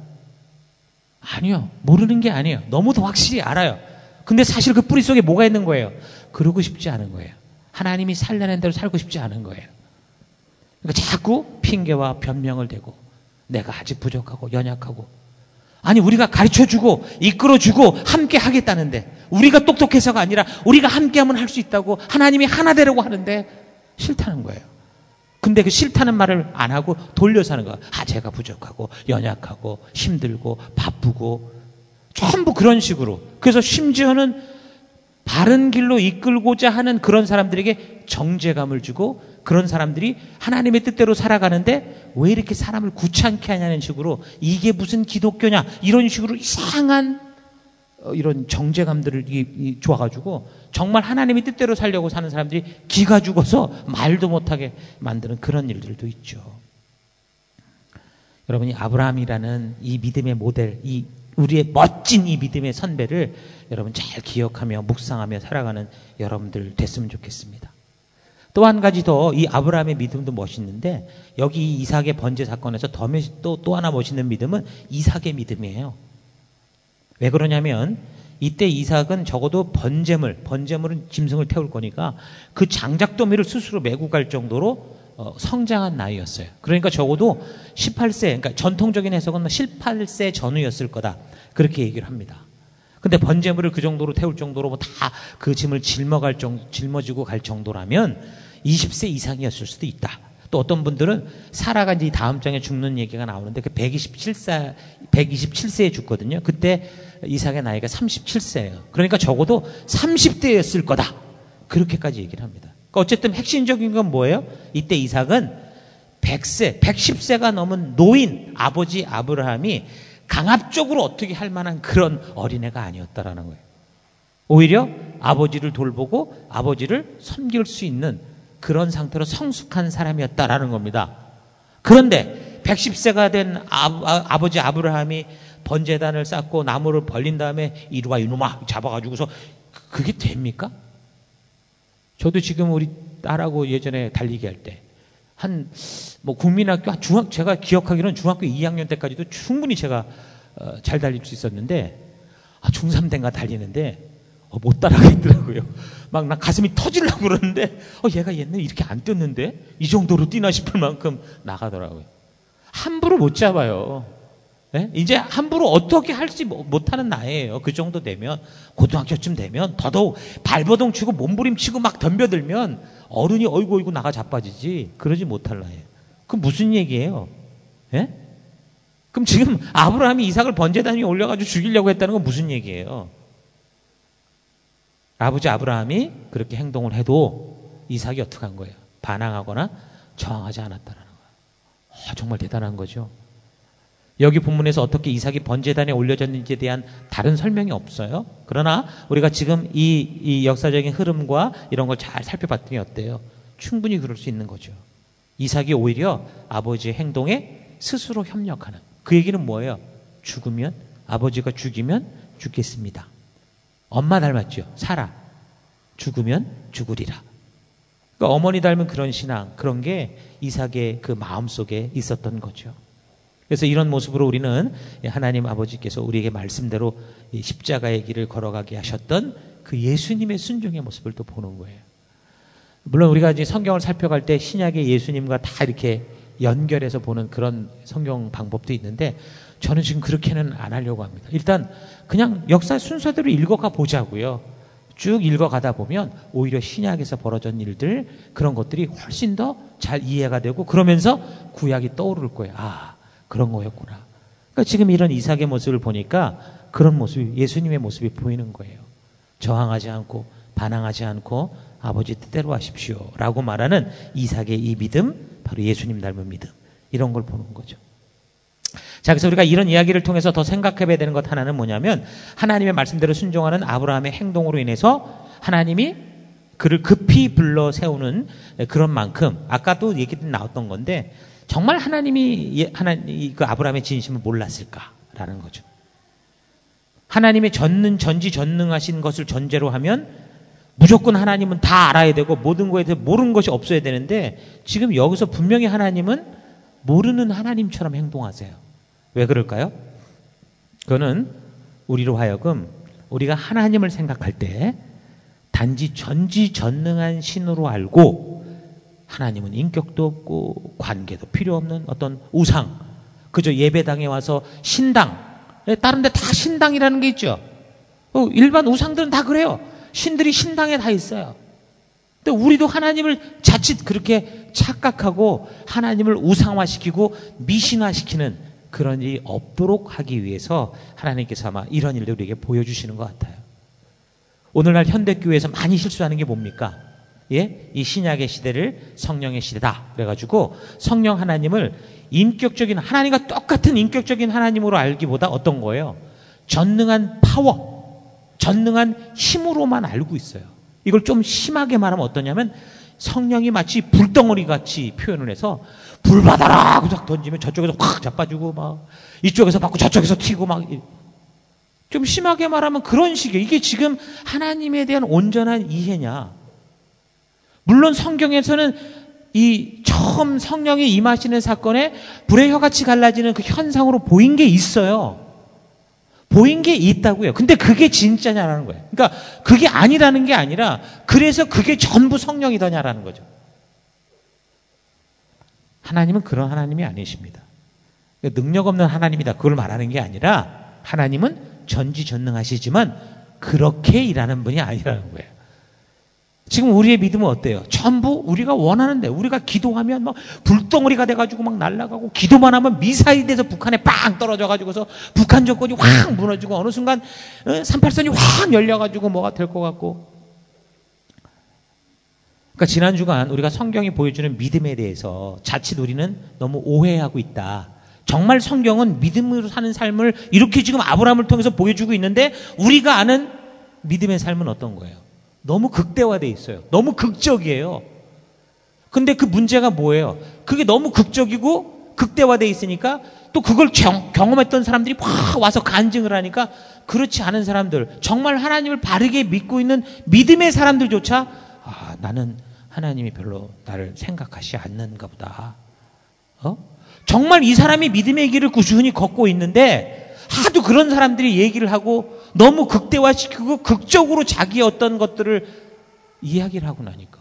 아니요. 모르는 게 아니에요. 너무도 확실히 알아요. 근데 사실 그 뿌리 속에 뭐가 있는 거예요? 그러고 싶지 않은 거예요. 하나님이 살려낸 대로 살고 싶지 않은 거예요. 그러니까 자꾸 핑계와 변명을 대고 내가 아직 부족하고 연약하고 아니 우리가 가르쳐주고 이끌어주고 함께 하겠다는데 우리가 똑똑해서가 아니라 우리가 함께하면 할 수 있다고 하나님이 하나 되라고 하는데 싫다는 거예요. 근데 그 싫다는 말을 안 하고 돌려서 하는 거야. 아, 제가 부족하고 연약하고 힘들고 바쁘고 전부 그런 식으로. 그래서 심지어는 바른 길로 이끌고자 하는 그런 사람들에게 정죄감을 주고 그런 사람들이 하나님의 뜻대로 살아가는데 왜 이렇게 사람을 귀찮게 하냐는 식으로 이게 무슨 기독교냐 이런 식으로 이상한 이런 정죄감들을 좋아가지고 정말 하나님의 뜻대로 살려고 사는 사람들이 기가 죽어서 말도 못하게 만드는 그런 일들도 있죠. 여러분이 아브라함이라는 이 믿음의 모델, 이 우리의 멋진 이 믿음의 선배를 여러분 잘 기억하며 묵상하며 살아가는 여러분들 됐으면 좋겠습니다. 또 한 가지 더 이 아브라함의 믿음도 멋있는데 여기 이삭의 번제 사건에서 더 또 또 하나 멋있는 믿음은 이삭의 믿음이에요. 왜 그러냐면 이때 이삭은 적어도 번제물, 번제물은 짐승을 태울 거니까 그 장작더미를 스스로 메고 갈 정도로 어, 성장한 나이였어요. 그러니까 적어도 십팔 세, 그러니까 전통적인 해석은 십팔 세 전후였을 거다. 그렇게 얘기를 합니다. 근데 번제물을 그 정도로 태울 정도로 뭐 다 그 짐을 짊어갈 정, 짊어지고 갈 정도라면 이십 세 이상이었을 수도 있다. 또 어떤 분들은 사라가 이제 다음 장에 죽는 얘기가 나오는데 그 백이십칠 세, 백이십칠 세에 죽거든요. 그때 이삭의 나이가 삼십칠 세예요. 그러니까 적어도 삼십 대였을 거다. 그렇게까지 얘기를 합니다. 그러니까 어쨌든 핵심적인 건 뭐예요? 이때 이삭은 백 세, 백십 세가 넘은 노인 아버지 아브라함이 강압적으로 어떻게 할 만한 그런 어린애가 아니었다라는 거예요. 오히려 아버지를 돌보고 아버지를 섬길 수 있는 그런 상태로 성숙한 사람이었다라는 겁니다. 그런데 백십 세가 된 아, 아, 아버지 아브라함이 번제단을 쌓고 나무를 벌린 다음에 이리와 이놈아 잡아가지고서 그게 됩니까? 저도 지금 우리 딸하고 예전에 달리기 할 때 한 뭐 국민학교 중학 제가 기억하기로는 중학교 이 학년 때까지도 충분히 제가 어, 잘 달릴 수 있었는데 아, 중삼 때인가 달리는데 어, 못 따라가겠더라고요. 막 나 가슴이 터지려고 그러는데 어, 얘가 옛날에 이렇게 안 뛰었는데 이 정도로 뛰나 싶을 만큼 나가더라고요. 함부로 못 잡아요. 네? 이제 함부로 어떻게 할지 못하는 나이에요. 그 정도 되면 고등학교쯤 되면 더더욱 발버둥 치고 몸부림치고 막 덤벼들면 어른이 어이구 어이구 나가 자빠지지 그러지 못할 나이에요. 그럼 무슨 얘기예요? 네? 그럼 지금 아브라함이 이삭을 번제단 위에 올려가지고 죽이려고 했다는 건 무슨 얘기예요? 아버지 아브라함이 그렇게 행동을 해도 이삭이 어떻게 한 거예요? 반항하거나 저항하지 않았다는 거예요. 어, 정말 대단한 거죠. 여기 본문에서 어떻게 이삭이 번제단에 올려졌는지에 대한 다른 설명이 없어요. 그러나 우리가 지금 이, 이 역사적인 흐름과 이런 걸 잘 살펴봤더니 어때요? 충분히 그럴 수 있는 거죠. 이삭이 오히려 아버지의 행동에 스스로 협력하는. 그 얘기는 뭐예요? 죽으면, 아버지가 죽이면 죽겠습니다. 엄마 닮았죠? 사라. 죽으면 죽으리라. 그러니까 어머니 닮은 그런 신앙, 그런 게 이삭의 그 마음속에 있었던 거죠. 그래서 이런 모습으로 우리는 하나님 아버지께서 우리에게 말씀대로 십자가의 길을 걸어가게 하셨던 그 예수님의 순종의 모습을 또 보는 거예요. 물론 우리가 이제 성경을 살펴갈 때 신약의 예수님과 다 이렇게 연결해서 보는 그런 성경 방법도 있는데 저는 지금 그렇게는 안 하려고 합니다. 일단 그냥 역사 순서대로 읽어가 보자고요. 쭉 읽어가다 보면 오히려 신약에서 벌어진 일들 그런 것들이 훨씬 더 잘 이해가 되고 그러면서 구약이 떠오를 거예요. 아, 그런 거였구나. 그러니까 지금 이런 이삭의 모습을 보니까 그런 모습이 예수님의 모습이 보이는 거예요. 저항하지 않고 반항하지 않고 아버지 뜻대로 하십시오 라고 말하는 이삭의 이 믿음, 바로 예수님 닮은 믿음, 이런 걸 보는 거죠. 자, 그래서 우리가 이런 이야기를 통해서 더 생각해 봐야 되는 것 하나는 뭐냐면 하나님의 말씀대로 순종하는 아브라함의 행동으로 인해서 하나님이 그를 급히 불러 세우는 그런 만큼 아까도 얘기도 나왔던 건데 정말 하나님이 하나님 그 아브라함의 진심을 몰랐을까라는 거죠. 하나님의 전능 전지전능하신 것을 전제로 하면 무조건 하나님은 다 알아야 되고 모든 거에 대해서 모르는 것이 없어야 되는데 지금 여기서 분명히 하나님은 모르는 하나님처럼 행동하세요. 왜 그럴까요? 그거는 우리로 하여금 우리가 하나님을 생각할 때 단지 전지전능한 신으로 알고 하나님은 인격도 없고 관계도 필요 없는 어떤 우상, 그저 예배당에 와서 신당, 다른 데 다 신당이라는 게 있죠. 일반 우상들은 다 그래요. 신들이 신당에 다 있어요. 근데 우리도 하나님을 자칫 그렇게 착각하고 하나님을 우상화시키고 미신화시키는 그런 일이 없도록 하기 위해서 하나님께서 아마 이런 일을 우리에게 보여주시는 것 같아요. 오늘날 현대교회에서 많이 실수하는 게 뭡니까? 예? 이 신약의 시대를 성령의 시대다. 그래가지고 성령 하나님을 인격적인, 하나님과 똑같은 인격적인 하나님으로 알기보다 어떤 거예요? 전능한 파워, 전능한 힘으로만 알고 있어요. 이걸 좀 심하게 말하면 어떠냐면 성령이 마치 불덩어리 같이 표현을 해서 불 받아라! 딱 던지면 저쪽에서 확 자빠지고 막 이쪽에서 받고 저쪽에서 튀고 막 좀 심하게 말하면 그런 식이에요. 이게 지금 하나님에 대한 온전한 이해냐? 물론 성경에서는 이 처음 성령이 임하시는 사건에 불의 혀같이 갈라지는 그 현상으로 보인 게 있어요. 보인 게 있다고요. 근데 그게 진짜냐라는 거예요. 그러니까 그게 아니라는 게 아니라 그래서 그게 전부 성령이더냐라는 거죠. 하나님은 그런 하나님이 아니십니다. 능력 없는 하나님이다. 그걸 말하는 게 아니라 하나님은 전지전능하시지만 그렇게 일하는 분이 아니라는 거예요. 지금 우리의 믿음은 어때요? 전부 우리가 원하는데 우리가 기도하면 막 불덩어리가 돼가지고 막 날아가고 기도만 하면 미사일이 돼서 북한에 빵 떨어져가지고서 북한 정권이 확 무너지고 어느 순간 삼팔선이 확 열려가지고 뭐가 될 것 같고. 그러니까 지난 주간 우리가 성경이 보여주는 믿음에 대해서 자칫 우리는 너무 오해하고 있다. 정말 성경은 믿음으로 사는 삶을 이렇게 지금 아브라함을 통해서 보여주고 있는데 우리가 아는 믿음의 삶은 어떤 거예요? 너무 극대화되어 있어요. 너무 극적이에요. 근데 그 문제가 뭐예요? 그게 너무 극적이고 극대화되어 있으니까 또 그걸 경, 경험했던 사람들이 확 와서 간증을 하니까 그렇지 않은 사람들, 정말 하나님을 바르게 믿고 있는 믿음의 사람들조차 아, 나는 하나님이 별로 나를 생각하시 않는가 보다. 어? 정말 이 사람이 믿음의 길을 꾸준히 걷고 있는데 하도 그런 사람들이 얘기를 하고 너무 극대화시키고 극적으로 자기의 어떤 것들을 이야기를 하고 나니까.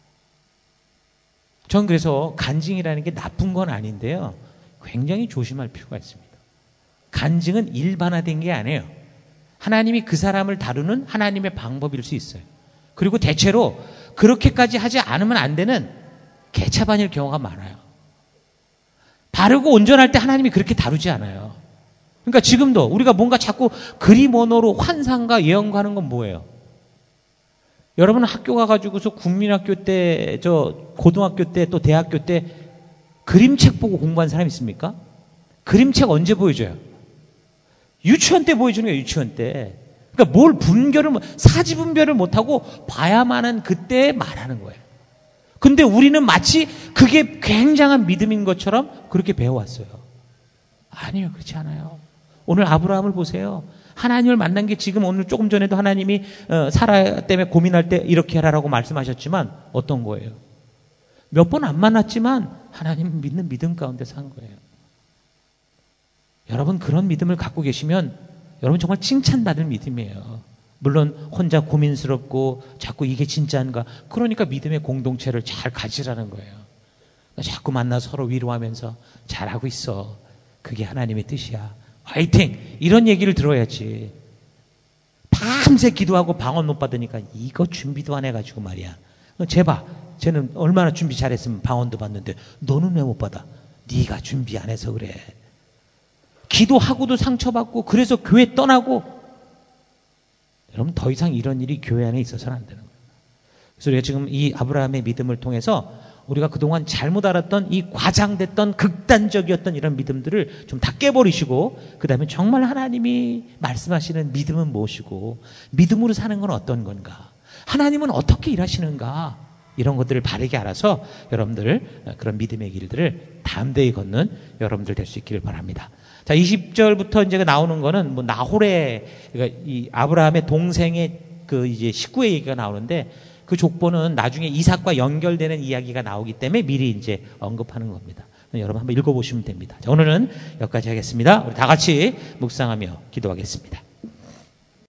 전 그래서 간증이라는 게 나쁜 건 아닌데요. 굉장히 조심할 필요가 있습니다. 간증은 일반화된 게 아니에요. 하나님이 그 사람을 다루는 하나님의 방법일 수 있어요. 그리고 대체로 그렇게까지 하지 않으면 안 되는 개차반일 경우가 많아요. 바르고 온전할 때 하나님이 그렇게 다루지 않아요. 그러니까 지금도 우리가 뭔가 자꾸 그림 언어로 환상과 예언과 하는 건 뭐예요? 여러분은 학교 가가지고서 국민학교 때, 저 고등학교 때 또 대학교 때 그림책 보고 공부한 사람 있습니까? 그림책 언제 보여줘요? 유치원 때 보여주는 거예요. 유치원 때. 그러니까 뭘 분별을, 사지 분별을 못하고 봐야만은 그때 말하는 거예요. 근데 우리는 마치 그게 굉장한 믿음인 것처럼 그렇게 배워왔어요. 아니요, 그렇지 않아요. 오늘 아브라함을 보세요. 하나님을 만난 게 지금 오늘 조금 전에도 하나님이 사라 때문에 고민할 때 이렇게 하라고 말씀하셨지만 어떤 거예요? 몇 번 안 만났지만 하나님을 믿는 믿음 가운데 산 거예요. 여러분 그런 믿음을 갖고 계시면 여러분 정말 칭찬받을 믿음이에요. 물론 혼자 고민스럽고 자꾸 이게 진짜인가? 그러니까 믿음의 공동체를 잘 가지라는 거예요. 자꾸 만나 서로 위로하면서 잘하고 있어. 그게 하나님의 뜻이야. 화이팅! 이런 얘기를 들어야지. 밤새 기도하고 방언 못 받으니까 이거 준비도 안 해가지고 말이야. 쟤봐. 쟤는 얼마나 준비 잘했으면 방언도 받는데 너는 왜 못 받아? 네가 준비 안 해서 그래. 기도하고도 상처받고 그래서 교회 떠나고. 여러분 더 이상 이런 일이 교회 안에 있어서는 안 되는 거예요. 그래서 우리가 지금 이 아브라함의 믿음을 통해서 우리가 그동안 잘못 알았던 이 과장됐던 극단적이었던 이런 믿음들을 좀 다 깨버리시고 그 다음에 정말 하나님이 말씀하시는 믿음은 무엇이고 믿음으로 사는 건 어떤 건가? 하나님은 어떻게 일하시는가? 이런 것들을 바르게 알아서 여러분들 그런 믿음의 길들을 담대히 걷는 여러분들 될 수 있기를 바랍니다. 자, 이십 절부터 이제 나오는 거는 뭐 나홀의 그러니까 이 아브라함의 동생의 그 이제 식구의 얘기가 나오는데 그 족보는 나중에 이삭과 연결되는 이야기가 나오기 때문에 미리 이제 언급하는 겁니다. 여러분 한번 읽어보시면 됩니다. 자, 오늘은 여기까지 하겠습니다. 우리 다 같이 묵상하며 기도하겠습니다.